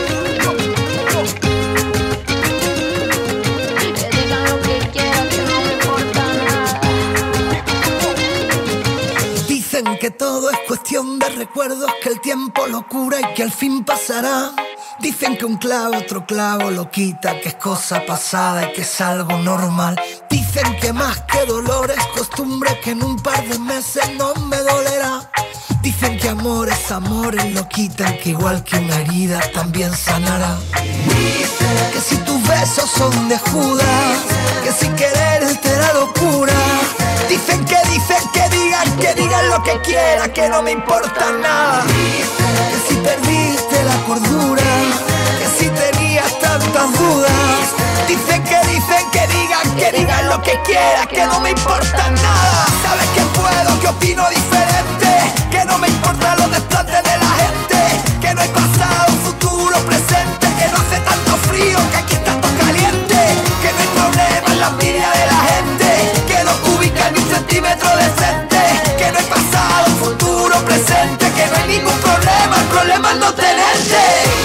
O: Dicen que todo es cuestión de recuerdos, que el tiempo lo cura y que al fin pasará. Dicen que un clavo otro clavo lo quita, que es cosa pasada y que es algo normal. Dicen que más que dolor es costumbre, que en un par de meses no me dolerá. Dicen que amor es amor, lo quitan, que igual que una herida también sanará. Dicen que si tus besos son de Judas, que si quererte era locura. Dicen que digan lo que quieran, que no me importa nada. Que si perdiste la cordura, que si tenías tantas dudas. Dicen que digan lo que quieran, que no me importa nada. Sabes que puedo, que opino diferente, que no me importan los desplantes de la gente, que no hay pasado, futuro, presente, que no hace tanto frío, que aquí está todo caliente, que no hay problema en la envidia de la gente, que no ubica ni un centímetro decente, que no hay pasado, futuro, presente, que no hay ningún problema, el problema es no tenerte.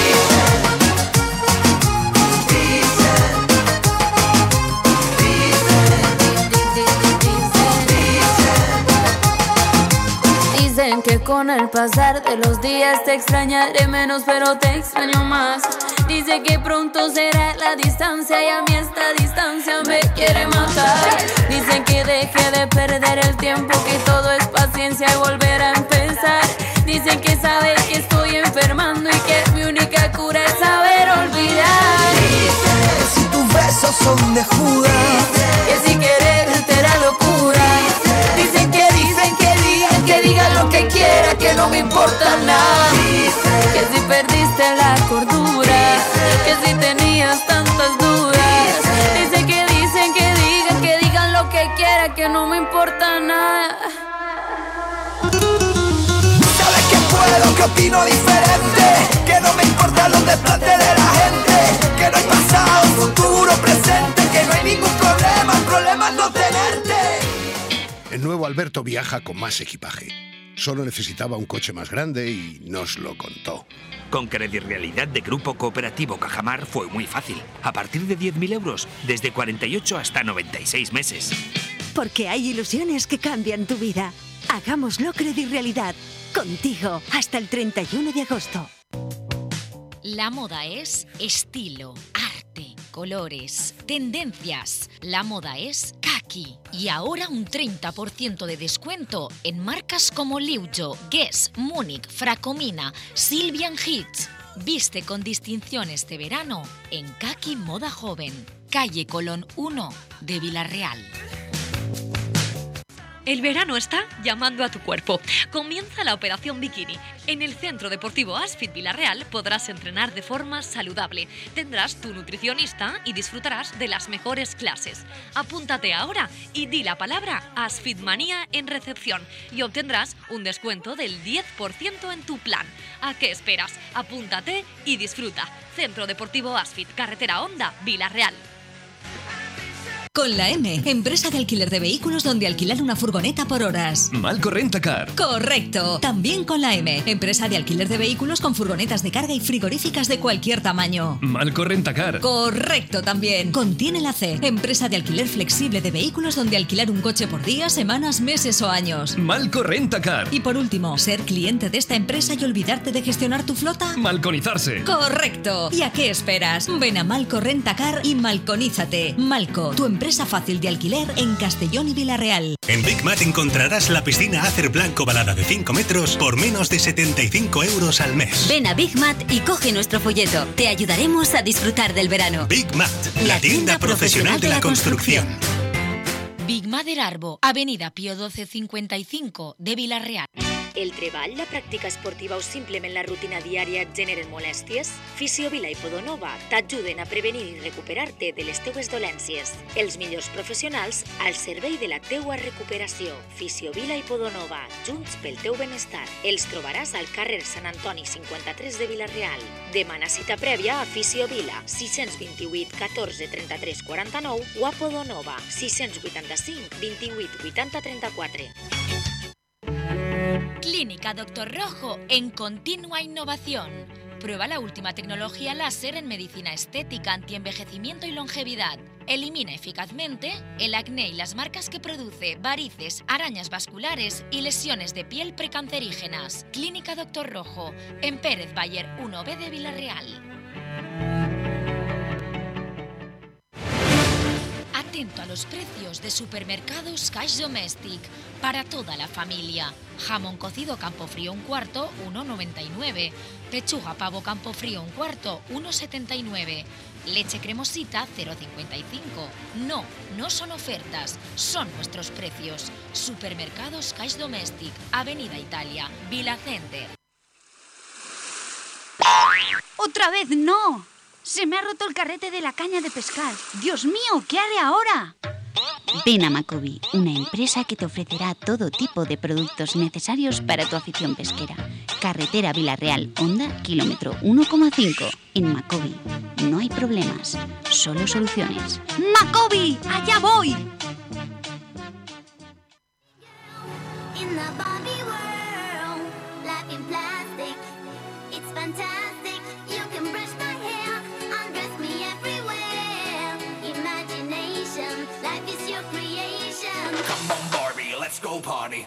M: Dicen que con el pasar de los días te extrañaré menos, pero te extraño más. Dice que pronto será la distancia y a mí esta distancia me quiere matar. Dicen que deje de perder el tiempo, que todo es paciencia y volver a empezar. Dicen que sabe que estoy enfermando y que mi única cura es saber olvidar.
O: Dicen que si tus besos son de Judas,
M: que si quererte era locura. Dicen que digan lo que quiera, que no me importa nada. Que si perdiste la cordura, que si tenías tantas dudas. Dicen que digan lo que quiera, que no me importa nada.
O: Sabes que puedo, que opino diferente, que no me importan los desplantes de la gente, que no hay pasado, futuro, presente, que no hay ningún problema, el problema es no tenerte.
D: El nuevo Alberto viaja con más equipaje. Solo necesitaba un coche más grande y nos lo contó.
K: Con Credirealidad de Grupo Cooperativo Cajamar fue muy fácil. A partir de 10.000 euros, desde 48 hasta 96 meses.
P: Porque hay ilusiones que cambian tu vida. Hagámoslo Credirealidad. Contigo hasta el 31 de agosto.
B: La moda es estilo, arte, colores, tendencias. La moda es Kaki. Y ahora un 30% de descuento en marcas como Liujo, Guess, Múnich, Fracomina, Sylvian Hits. Viste con distinción este verano en Kaki Moda Joven, calle Colón 1 de Villarreal.
Q: El verano está llamando a tu cuerpo. Comienza la Operación Bikini. En el Centro Deportivo Asfit Villarreal podrás entrenar de forma saludable. Tendrás tu nutricionista y disfrutarás de las mejores clases. Apúntate ahora y di la palabra Asfitmanía en recepción y obtendrás un descuento del 10% en tu plan. ¿A qué esperas? Apúntate y disfruta. Centro Deportivo Asfit, Carretera Honda, Villarreal.
R: Con la M, empresa de alquiler de vehículos donde alquilar una furgoneta por horas.
S: Malco Rentacar.
R: Correcto. También con la M, empresa de alquiler de vehículos con furgonetas de carga y frigoríficas de cualquier tamaño.
S: Malco Rentacar.
R: Correcto también. Contiene la C, empresa de alquiler flexible de vehículos donde alquilar un coche por días, semanas, meses o años.
S: Malco Rentacar.
R: Y por último, ser cliente de esta empresa y olvidarte de gestionar tu flota.
S: Malconizarse.
R: Correcto. ¿Y a qué esperas? Ven a Malco Rentacar y malconízate. Malco, tu empresa fácil de alquiler en Castellón y Villarreal.
T: En Big Mat encontrarás la piscina Acer Blanco ovalada de 5 metros por menos de 75 euros al mes.
U: Ven a Big Mat y coge nuestro folleto. Te ayudaremos a disfrutar del verano.
T: Big Mat, la tienda profesional de la construcción.
B: Big Mother Arbo, Avenida Pío 1255 de Villarreal.
E: El treball, la pràctica esportiva o simplement la rutina diària et generen molèsties? Fisiovila i Podonova t'ajuden a prevenir i recuperar-te de les teues dolències. Els millors professionals al servei de la teua recuperació. Fisiovila i Podonova, junts pel teu benestar. Els trobaràs al carrer Sant Antoni 53 de Villarreal. Demana cita prèvia a Fisiovila, 628 14 33 49 o a Podonova, 685 28 80 34.
B: Clínica Doctor Rojo en continua innovación. Prueba la última tecnología láser en medicina estética, antienvejecimiento y longevidad. Elimina eficazmente el acné y las marcas que produce, varices, arañas vasculares y lesiones de piel precancerígenas. Clínica Doctor Rojo en Pérez Bayer 1B de Villarreal. Atento a los precios de Supermercados Cash Domestic para toda la familia. Jamón cocido Campofrío un cuarto, 1,99. Pechuga pavo Campofrío un cuarto, 1,79. Leche cremosita, 0,55. No son ofertas, son nuestros precios. Supermercados Cash Domestic, Avenida Italia, Vila Center.
V: ¡Otra vez no! Se me ha roto el carrete de la caña de pescar. ¡Dios mío! ¿Qué haré ahora?
W: Ven a Macobi, una empresa que te ofrecerá todo tipo de productos necesarios para tu afición pesquera. Carretera Villarreal, Honda, kilómetro 1,5. En Macobi no hay problemas, solo soluciones.
V: ¡Macobi! ¡Allá voy!
F: Come on, Barbie, let's go party.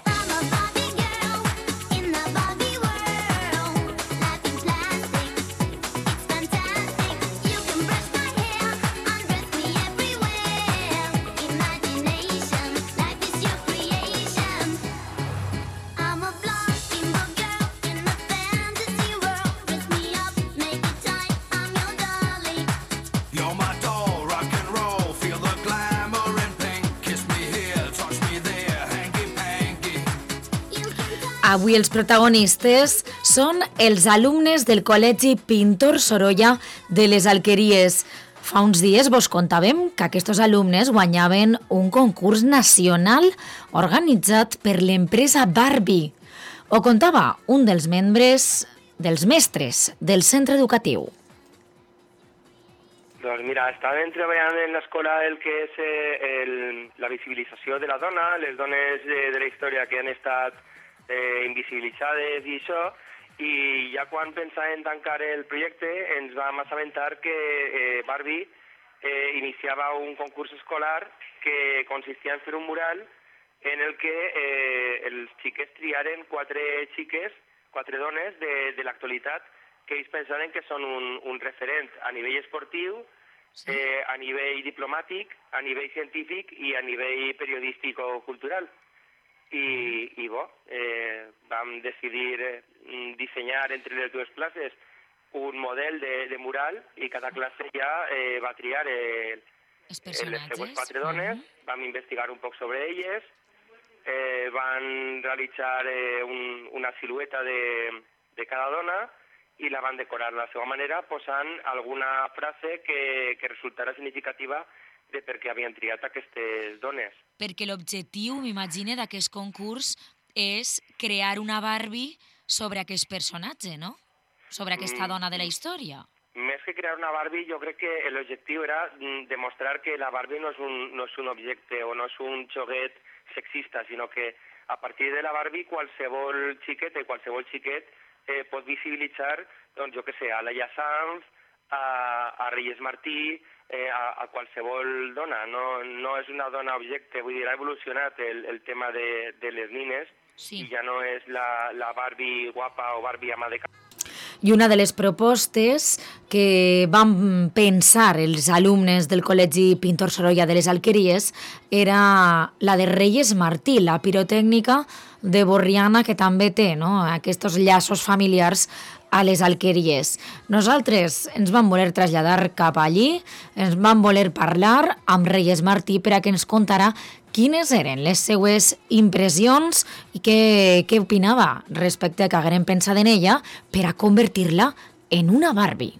H: Avui els protagonistes són els alumnes del Col·legi Pintor Sorolla de les Alqueries. Fa uns dies vos contàvem que aquests alumnes guanyaven un concurs nacional organitzat per l'empresa Barbie. Ho contava un dels mestres del centre educatiu.
A: Doncs mira, estàvem treballant en l'escola el que és la visibilització de la dona, les dones de la història que han estat invisibilitzades i això, i ja quan pensàvem tancar el projecte ens vam assabentar que Barbie iniciava un concurs escolar que consistia en fer un mural en el que els xiquets triaren quatre dones de l'actualitat que ells pensaven que són un referent a nivell esportiu, a nivell diplomàtic, a nivell científic i a nivell periodístic o cultural. I vam decidir dissenyar entre les dues classes un model de mural i cada classe ja va triar les seues quatre dones, vam investigar un poc sobre elles, van realitzar una silueta de cada dona i la van decorar de la seva manera posant alguna frase que resultarà significativa de per què havien triat aquestes dones.
H: Perquè l'objectiu, m'imagine, d'aquest concurs és crear una Barbie sobre aquest personatge, no? Sobre aquesta dona de la història.
A: Més que crear una Barbie, jo crec que l'objectiu era demostrar que la Barbie no és un objecte o no és un xoguet sexista, sinó que a partir de la Barbie qualsevol xiqueta i qualsevol xiquet pot visibilitzar, doncs jo què sé, a Laia Sanz, a Reyes Martí, a qualsevol dona. No és una dona objecte, vull dir, ha evolucionat el tema de les nines i ja no és la Barbie guapa o Barbie ama de casa.
H: I una de les propostes que van pensar els alumnes del Col·legi Pintor Sorolla de les Alqueries era la de Reyes Martí, la pirotècnica de Borriana, que també té aquests llaços familiars a les Alqueries. Nosaltres ens vam voler traslladar cap allí, ens vam voler parlar amb Reyes Martí per a que ens contarà quines eren les seues impressions i què opinava respecte a que hagueren pensat en ella per a convertir-la en una Barbie.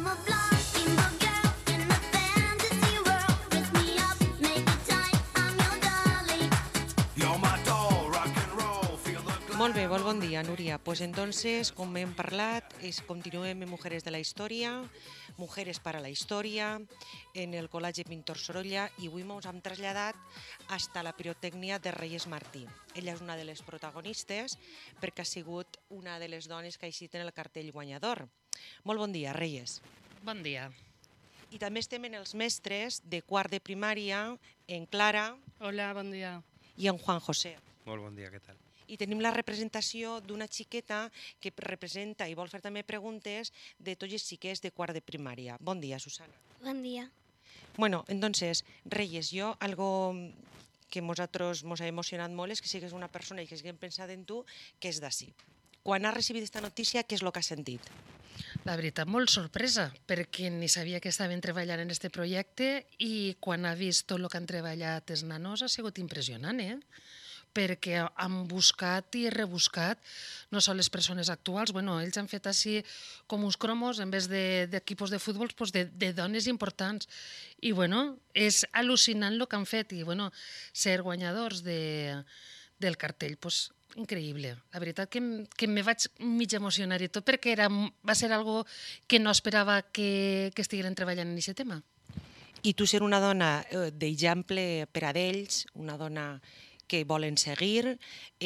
C: Molt bé, molt bon dia, Núria. Pues entonces, com hem parlat, continuem en Mujeres de la Història, Mujeres para la Història, en el Col·legi Pintor Sorolla, i avui ens hem traslladat hasta la pirotècnia de Reyes Martí. Ella és una de les protagonistes perquè ha sigut una de les dones que ha eixit en el cartell guanyador. Molt bon dia, Reyes.
G: Bon dia.
C: I també estem en els mestres de quart de primària, en Clara.
G: Hola, bon dia.
C: I en Juan José.
X: Molt bon dia, què tal?
C: I tenim la representació d'una xiqueta que representa i vol fer també preguntes de tots els xiquets de quart de primària. Bon dia, Susana.
Y: Bon dia.
C: Bueno, entonces, Reyes, yo algo que nosaltres ens ha emocionat molt és que sigues una persona i que haguem pensat en tu que és d'ací. Quan has recibit aquesta notícia, què és el que has sentit?
G: La veritat, molt sorpresa, perquè ni sabia que estaven treballant en aquest projecte i quan ha vist tot el que han treballat els nanos ha sigut impressionant, perquè han buscat i rebuscat no sols les persones actuals, ells han fet així com uns cromos en vez d'equipos de futbol de dones importants. I és al·lucinant el que han fet i ser guanyadors del cartell, increïble. La veritat que me vaig mig emocionar i tot perquè va ser algo que no esperava que estigueren treballant en aquest tema.
C: I tu ser una dona d'exemple per a d'ells, una dona que volen seguir,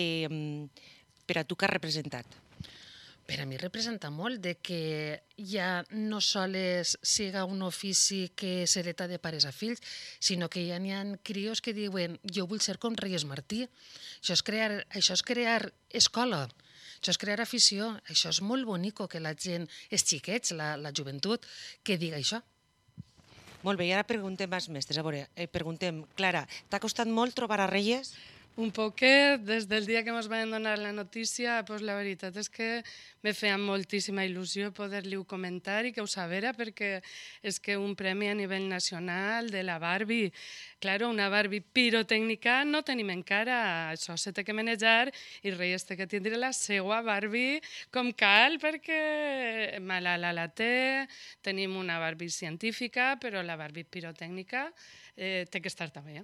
C: per a tu què ha representat?
G: Per a mi representa molt de que ja no sols siga un ofici que s'hereta de pares a fills, sinó que ja n'hi ha crios que diuen jo vull ser com Reyes Martí. Això és crear escola, això és crear afició, això és molt bonic que la gent, els xiquets, la joventut, que diga això.
C: Molt bé, i ara preguntem als mestres. A veure, preguntem, Clara, t'ha costat molt trobar a Reyes?
G: Un poquet, des del dia que ens van donar la notícia, la veritat és que me feia moltíssima il·lusió poder-li-ho comentar i que ho sabera, perquè és que un premi a nivell nacional de la Barbie, claro, una Barbie pirotècnica no tenim encara, això se té que manejar i Reyes té que tindre la seva Barbie com cal, perquè Malala la té, tenim una Barbie científica, però la Barbie pirotècnica té que estar també.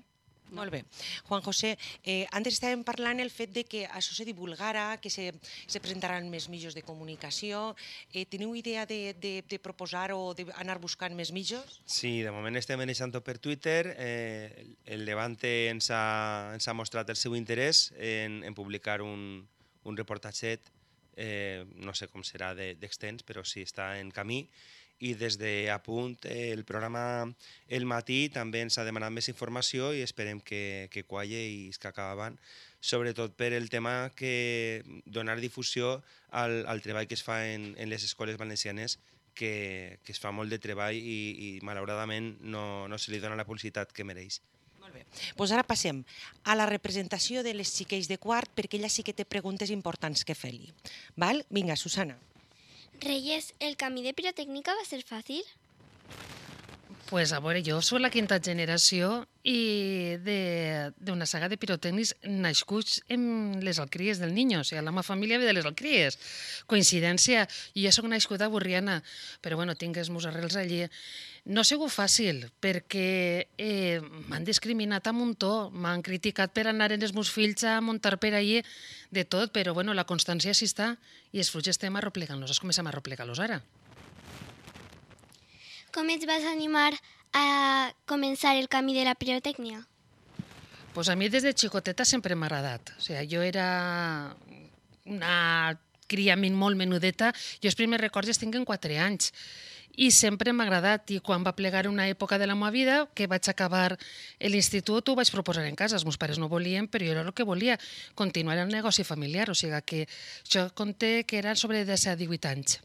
C: Molt bé. Juan José, antes estàvem parlant el fet de que això se divulgara, que se presentaran més mitjans de comunicació. Teniu idea de proposar o d'anar buscant més mitjans?
I: Sí, de moment estem analitzant per Twitter. El Levante ens ha mostrat el seu interès en publicar un reportatget, no sé com serà d'extens, però sí, està en camí. I des de Apunt, el programa El Matí també ens ha demanat més informació i esperem que qualle i que acabant, sobretot per el tema que donar difusió al treball que es fa en les escoles valencianes, que es fa molt de treball i malauradament no se li dona la publicitat que mereix.
C: Molt bé. Doncs ara passem a la representació de les xiquets de quart, perquè ella sí que té preguntes importants que fer-li. Vinga, Susana.
J: Reyes, ¿el camí de pirotècnica va ser fàcil?
G: Pues a veure, jo soc la quinta generació i d'una saga de pirotècnics nascuts en les Alcries del Niño. O sigui, la meva família ve de les Alcries. Coincidència. Jo soc nascuda a Borriana, però bueno, tinc els meus arrels allí. No ha sigut fàcil, perquè m'han discriminat a muntó, m'han criticat per anar amb els meus fills a muntar per allí, de tot, però bueno, la constància sí està, i els fruits estem arroplegant-los, comencem a arroplegar-los ara.
J: Com et vas animar a començar el camí de la pirotècnia?
G: Pues a mi des de xicoteta sempre m'ha agradat. O sigui, jo era una cria molt menudeta, jo els primers records els tinc en 4 anys, i sempre m'ha agradat, i quan va plegar una època de la meva vida, que vaig acabar l'institut, ho vaig proposar en casa. Els meus pares no volien, però jo era el que volia, continuar el negoci familiar, o sigui que això compte que eren sobre 18 anys.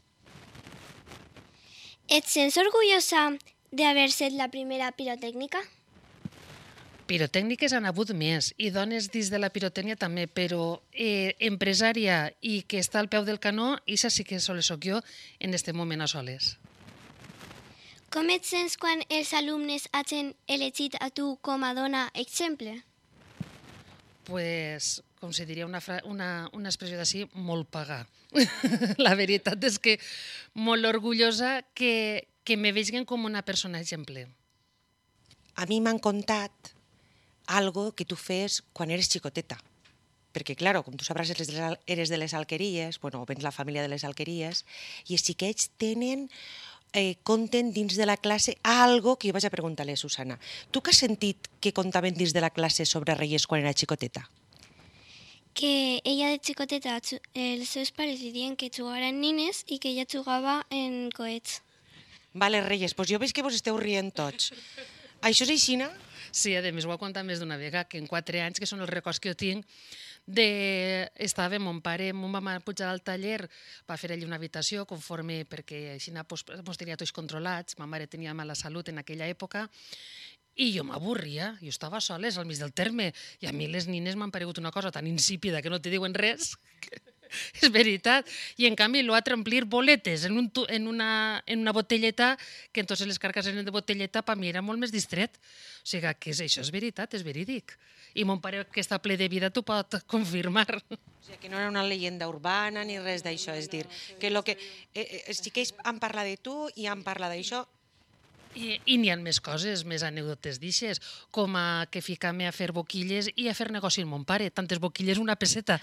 J: Et sents orgullosa d'haver set la primera pirotècnica?
G: Pirotècniques han hagut més, i dones dins de la pirotècnia també, però empresària i que està al peu del canó, això sí que sols soc jo en aquest moment a soles.
J: Com et sents quan els alumnes hagin elegit a tu com a dona exemple?
G: Pues, com se diria una expressió d'ací, molt pagar. La veritat és que molt orgullosa que me vegin com una persona exemple.
C: A mi m'han contat algo que tu fes quan eres xicoteta. Perquè, clar, com tu sabràs, eres de les Alqueries, bueno, vens la família de les Alqueries, i els xiquets conten dins de la classe algo que jo vaig a preguntar-li a Susana. Tu què has sentit que contaven dins de la classe sobre Reyes quan era xicoteta?
J: Que ella de xicoteta, els seus pares li diuen que jugara en nines i que ella jugava en coets.
C: Vale, Reyes, doncs jo veig que vos esteu rient tots. Això és així, no?
G: Sí, a més ho ha contat més d'una vegada, que en 4 anys, que són els records que jo tinc, estava mon pare, mon mama pujar al taller, va fer allí una habitació conforme, perquè així mos tenia tots controlats, ma mare tenia mala salut en aquella època, i jo m'avorria, jo estava soles al mig del terme, i a mi les nines m'han paregut una cosa tan insípida que no te diuen res, és veritat, i en canvi l'altre omplir boletes en una botelleta, que en totes les carques eren de botelleta, per mi era molt més distret. O sigui que això és veritat, és verídic. I mon pare, que està ple de vida, t'ho pot confirmar.
C: O sigui, que no era una leyenda urbana ni res d'això, és dir, que els xiquets han parlat de tu i han parlat d'això.
G: I n'hi ha més coses, més anècdotes d'ixes, com que ficar-me a fer boquilles i a fer negoci amb mon pare. Tantes boquilles, una peseta.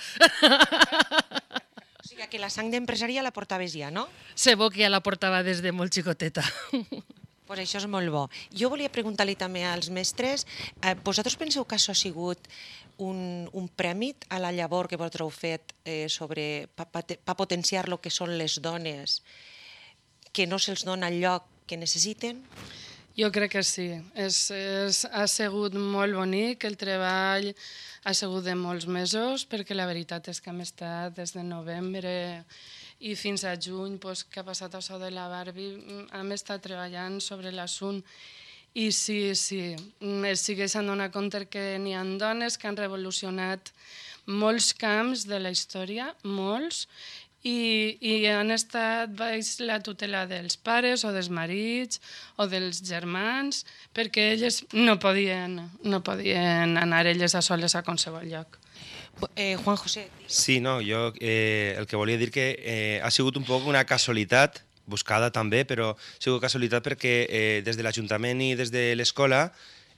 C: O sigui, que la sang d'empresària la portaves ja, no?
G: Sabó que ja la portava des de molt xicoteta.
C: Pues això és molt bo. Jo volia preguntar-li també als mestres, vosaltres penseu que això ha sigut un premi a la llavor que vosaltres heu fet per potenciar el que són les dones, que no se'ls dona el lloc que necessiten?
L: Jo crec que sí. Ha sigut molt bonic, el treball ha sigut de molts mesos, perquè la veritat és que hem estat des de novembre i fins a juny, que ha passat això de la Barbie, hem estat treballant sobre l'assumpte. I sí, es segueixen donant compte que n'hi ha dones que han revolucionat molts camps de la història, molts, i han estat baix la tutela dels pares o dels marits o dels germans, perquè elles no podien anar elles a soles a qualsevol lloc.
C: Juan José.
I: Sí, no, jo el que volia dir que ha sigut un poc una casualitat, buscada també, però ha sigut casualitat perquè des de l'Ajuntament i des de l'escola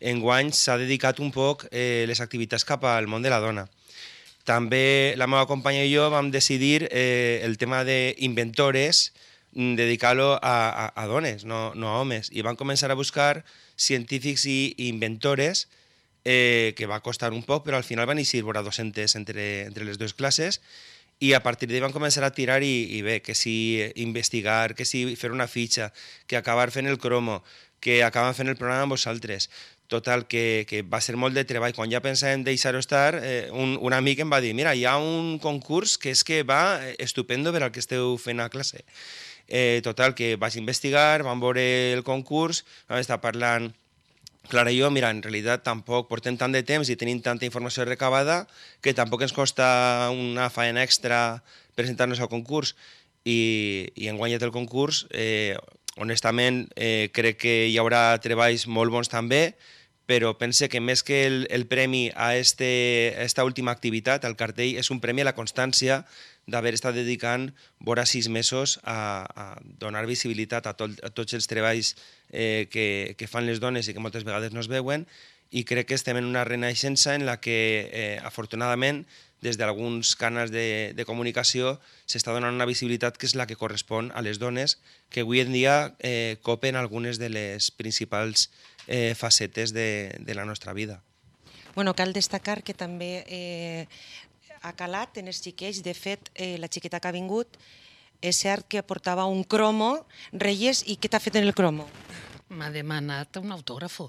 I: enguany s'ha dedicat un poc les activitats cap al món de la dona. També la meva companya i jo vam decidir el tema d'inventores, dedicar-lo a dones, no a homes, i vam començar a buscar científics i inventores, que va costar un poc, però al final van eixir vora 200 entre les dues classes, i a partir d'ahí van començar a tirar i bé, que si investigar, que si fer una fitxa, que acabar fent el cromo, que acaben fent el programa amb vosaltres. Total, que va ser molt de treball. Quan ja pensàvem deixar-ho estar, un amic em va dir, mira, hi ha un concurs que és que va estupendo per al que esteu fent a classe. Total, que vaig investigar, vam veure el concurs, vam estar parlant Clara i jo, mira, en realitat tampoc portem tant de temps i tenim tanta informació recabada que tampoc ens costa una faena extra presentar-nos al concurs. I hem guanyat el concurs. Honestament, crec que hi haurà treballs molt bons també, però pense que més que el premi a esta última activitat, el cartell, és un premi a la constància d'haver estat dedicant vora 6 mesos a donar visibilitat a tots els treballs que fan les dones i que moltes vegades no es veuen, i crec que estem en una renaixença en la que, afortunadament, des d'alguns canals de comunicació s'està donant una visibilitat que és la que correspon a les dones, que avui en dia copen algunes de les principals facetes de la nostra vida.
C: Bueno, cal destacar que també ha calat en els xiquets. De fet, la xiqueta que ha vingut, és cert que portava un cromo. Reyes, i què t'ha fet en el cromo?
G: M'ha demanat un autògrafo.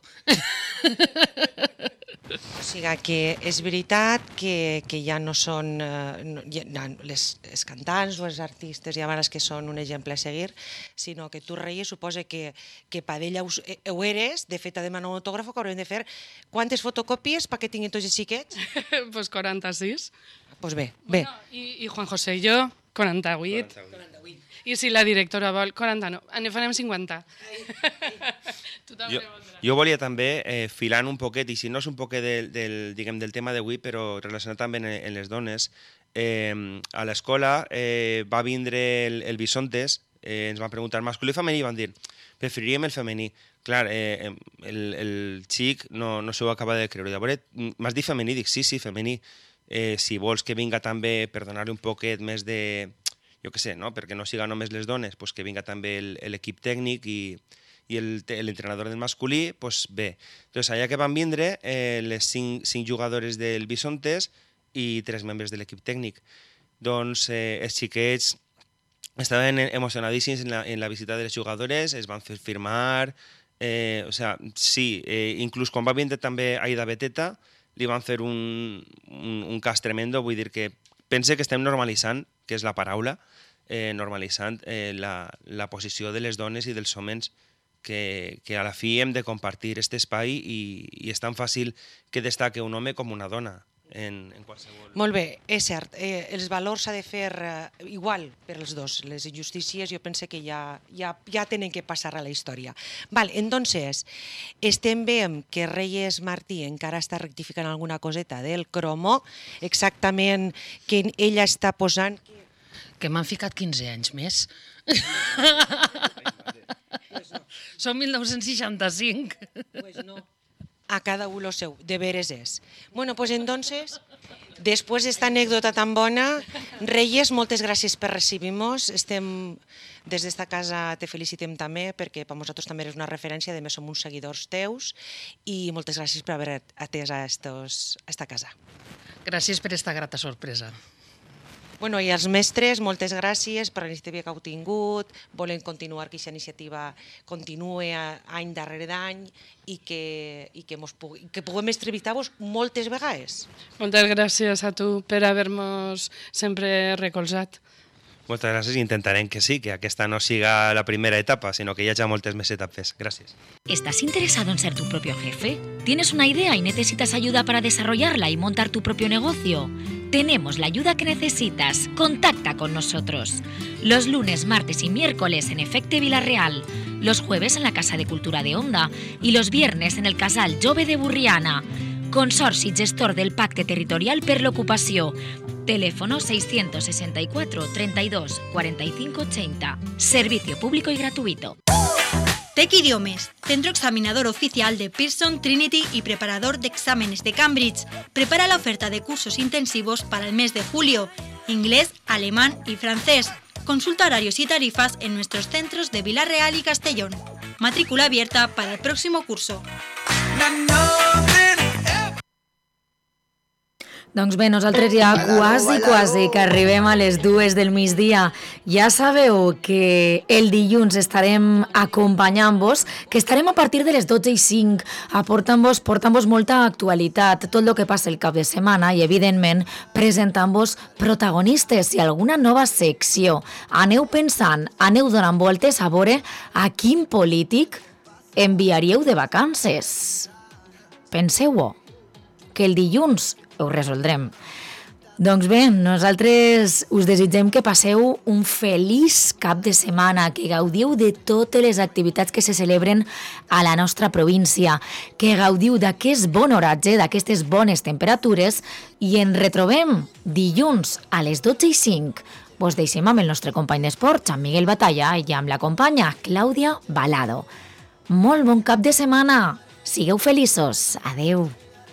C: O sigui que és veritat que ja no són les cantants o els artistes ja que són un exemple a seguir, sinó que tu, Reyes, suposa que per ella ho eres. De fet, ha demanat un autògrafo que haurem de fer. Quantes fotocòpies perquè tinguin tots els xiquets?
L: Pues 46.
C: Pues bé.
L: Bueno, i Juan José i jo, 48. I si la directora vol, 49. En farem 50.
I: Jo volia també, filant un poquet, i si no és un poquet del tema d'avui, però relacionat també en les dones, a l'escola va vindre el Bisontes, ens van preguntar masculí o femení, i van dir, preferiríem el femení. Clar, el xic no s'ho acaba de creure. Llavors, m'has dit femení? Dic, sí, femení. Si vols que vinga també per donar-li un poquet més de, jo què sé, no? Perquè no siga només les dones, pues que vinga també l'equip tècnic i l'entrenador del masculí, pues bé. Entonces, allà que van vindre les 5 jugadores del Bisontes i 3 membres de l'equip tècnic. Doncs els xiquets estaven emocionadíssims en la visita de les jugadores, es van fer firmar, sí, inclús quan va vindre també Aida Beteta, li van fer un cas tremendo, vull dir que pense que estem normalitzant, que és la paraula, normalitzant la posició de les dones i dels homes, que a la fi hem de compartir aquest espai i és tan fàcil que destaque un home com una dona en qualsevol...
C: Molt bé, és cert, els valors s'ha de fer igual per als dos. Les injustícies jo pense que ja tenen que passar a la història. Entonces, estem veient que Reyes Martí encara està rectificant alguna coseta del cromo, exactament que ella està posant...
G: Que m'han ficat 15 anys més. Som 1965.
C: Pues no. A cada uno lo seu, de veres és. Bueno, pues entonces, después d'esta anècdota tan bona, Reyes, moltes gràcies per recibir-nos. Des d'esta casa te felicitem també, perquè per nosaltres també eres una referència, a més som uns seguidors teus, i moltes gràcies per haver atès a esta casa.
G: Gràcies per esta grata sorpresa.
C: Bueno, i als mestres, moltes gràcies per la iniciativa que heu tingut, volen continuar que aquesta iniciativa continuï any darrere d'any i que puguem entrevistar-vos moltes vegades.
L: Moltes gràcies a tu per haver-nos sempre recolzat.
I: Moltes gràcies i intentarem que sí, que aquesta no siga la primera etapa, sino que hi hagi moltes més etapes. Gràcies.
B: ¿Estás interesado en ser tu propio jefe? ¿Tienes una idea y necesitas ayuda para desarrollarla y montar tu propio negocio? Tenemos la ayuda que necesitas. Contacta con nosotros. Los lunes, martes y miércoles en Efecte Vila-real, los jueves en la Casa de Cultura de Onda y los viernes en el Casal Jove de Burriana. Consorci gestor del Pacte Territorial per l'Ocupació. Teléfono 664 32 45 80. Servicio público y gratuito.
M: Tech Idiomes, centro examinador oficial de Pearson, Trinity y preparador de exámenes de Cambridge. Prepara la oferta de cursos intensivos para el mes de julio, inglés, alemán y francés. Consulta horarios y tarifas en nuestros centros de Vila-real y Castellón. Matrícula abierta para el próximo curso.
H: Doncs bé, nosaltres ja quasi que arribem a les 2 del migdia. Ja sabeu que el dilluns estarem acompanyant-vos, que estarem a partir de les 12:05, portant-vos molta actualitat, tot el que passa el cap de setmana i, evidentment, presentant-vos protagonistes i alguna nova secció. Aneu pensant, aneu donant voltes a veure a quin polític enviaríeu de vacances. Penseu-ho, que el dilluns ho resoldrem. Doncs bé, nosaltres us desitgem que passeu un feliç cap de setmana, que gaudiu de totes les activitats que se celebren a la nostra província, que gaudiu d'aquest bon oratge, d'aquestes bones temperatures, i ens retrobem dilluns a les 12:05. Vos deixem amb el nostre company d'esports, amb Miguel Batalla, i amb la companya Clàudia Balado. Molt bon cap de setmana! Sigueu feliços! Adeu!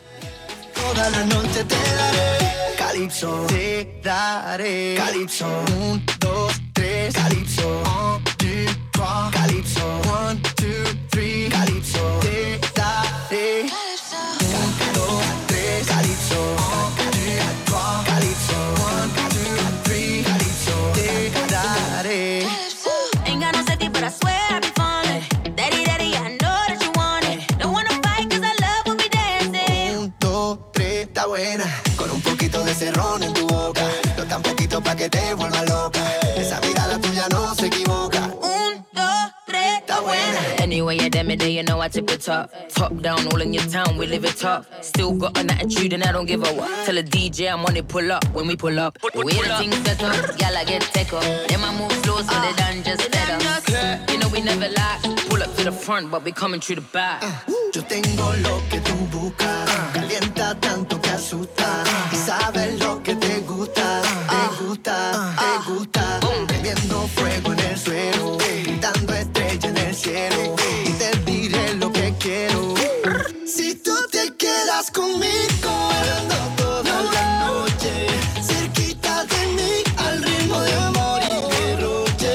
F: Toda la noche te daré calipso, te daré calipso. 1, 2, 3, calipso. 1, 2, 3, calipso. 1, 2, 3, calipso. Te daré 1, 2, 3, calipso. 1, 2, 3, calipso. 1, 2, 3, calipso. Te daré.
N: Ain't got no safety, but I swear I be falling. Daddy, daddy, I know that you want it. Don't wanna fight 'cause I love when we dancing.
F: 1, 2, 3, está buena. Con un poquito de cerrón en tu boca. No tan poquito pa' que te vuelva loca. Esa mirada tuya no se equivoca. 1, 2, 3, está buena.
N: Anyway, you damn it, you know I tip it top. Top down, all in your town, we live it tough. Still got an attitude and I don't give a what. Tell a DJ I'm on it, pull up when we pull up. The way the things set up, y'all I get take up. Then I move slow so they done just better. You know we never lie. Pull up to the front, but we coming through the back.
F: Yo tengo lo que tú buscas. Calienta tanto que asusta. Y sabes lo que te gusta. Te gusta, te gusta. Prendiendo fuego en el suelo. Pintando estrella en el cielo. Y te diré lo que quiero. Si tú te quedas conmigo, bailando toda la noche, cerquita de mí, al ritmo de amor y derroche.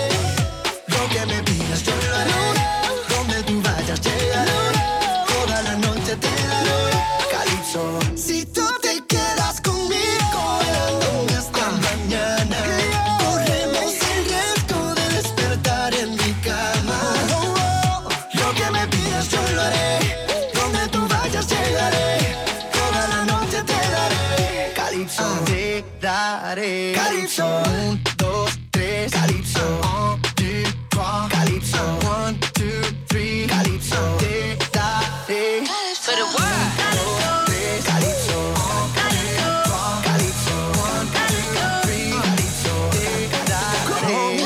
F: Lo que me pidas yo lo haré. Donde tú vayas llegaré. Toda la noche te daré calipso. Si tú te quedas conmigo, bailando hasta mañana, corremos el riesgo de despertar en mi cama. Lo que me pidas yo lo haré. Donde tú vayas llegaré. Toda la noche te daré calipso. Te daré calipso. 1, 2, 3, calipso. 1, 2, 3, calipso. 1, 2, 3, calipso. Te daré
N: For the world.
F: 1, 2, 3, calipso. 1, 2, 3, calipso. 1, 2, 3, calipso. Te daré.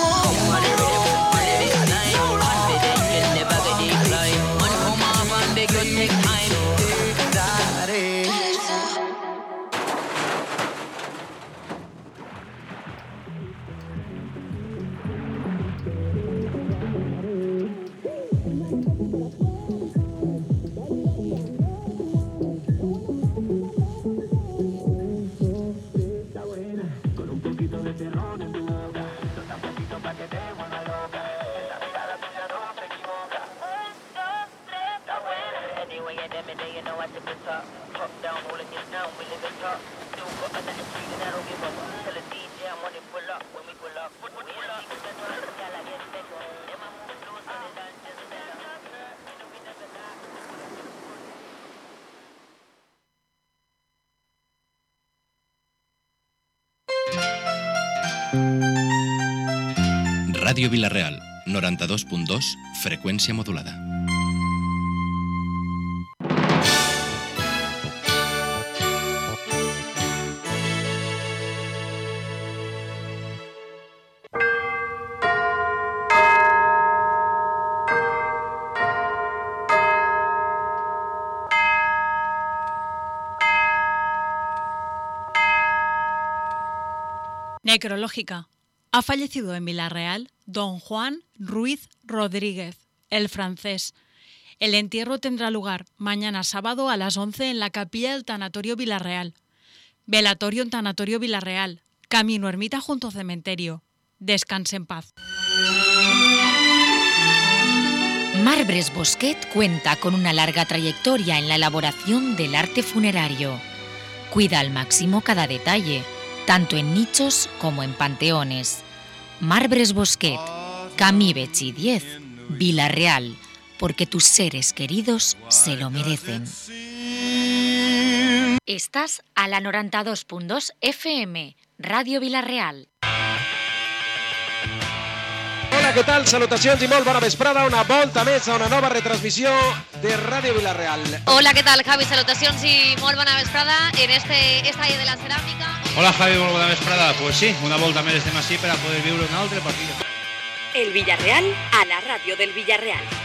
O: Ràdio Vila-real, 92.2, freqüència modulada.
X: Necrológica. Ha fallecido en Vila-real don Juan Ruiz Rodríguez,
D: El Francés. El entierro tendrá lugar mañana sábado a las 11 en la capilla del Tanatorio Villarreal. Velatorio en Tanatorio Villarreal. Camino Ermita junto cementerio. Descanse en paz.
B: Marbres Bosquet cuenta con una larga trayectoria en la elaboración del arte funerario. Cuida al máximo cada detalle, tanto en nichos como en panteones. Marbres Bosquet, Camí Betxí 10, Villarreal, porque tus seres queridos se lo merecen. Estás a la 92.2 FM, Radio Villarreal.
K: Hola, què tal? Salutacions i molt bona vesprada. Una volta més a una nova retransmissió de Ràdio Villarreal.
P: Hola, què tal, Javi? Salutacions i molt bona vesprada en este Estadio de la Ceràmica.
X: Hola, Javi, molt bona vesprada. Pues sí, una volta més estem així per a poder viure un altre partit.
E: El Villarreal a la ràdio del Villarreal.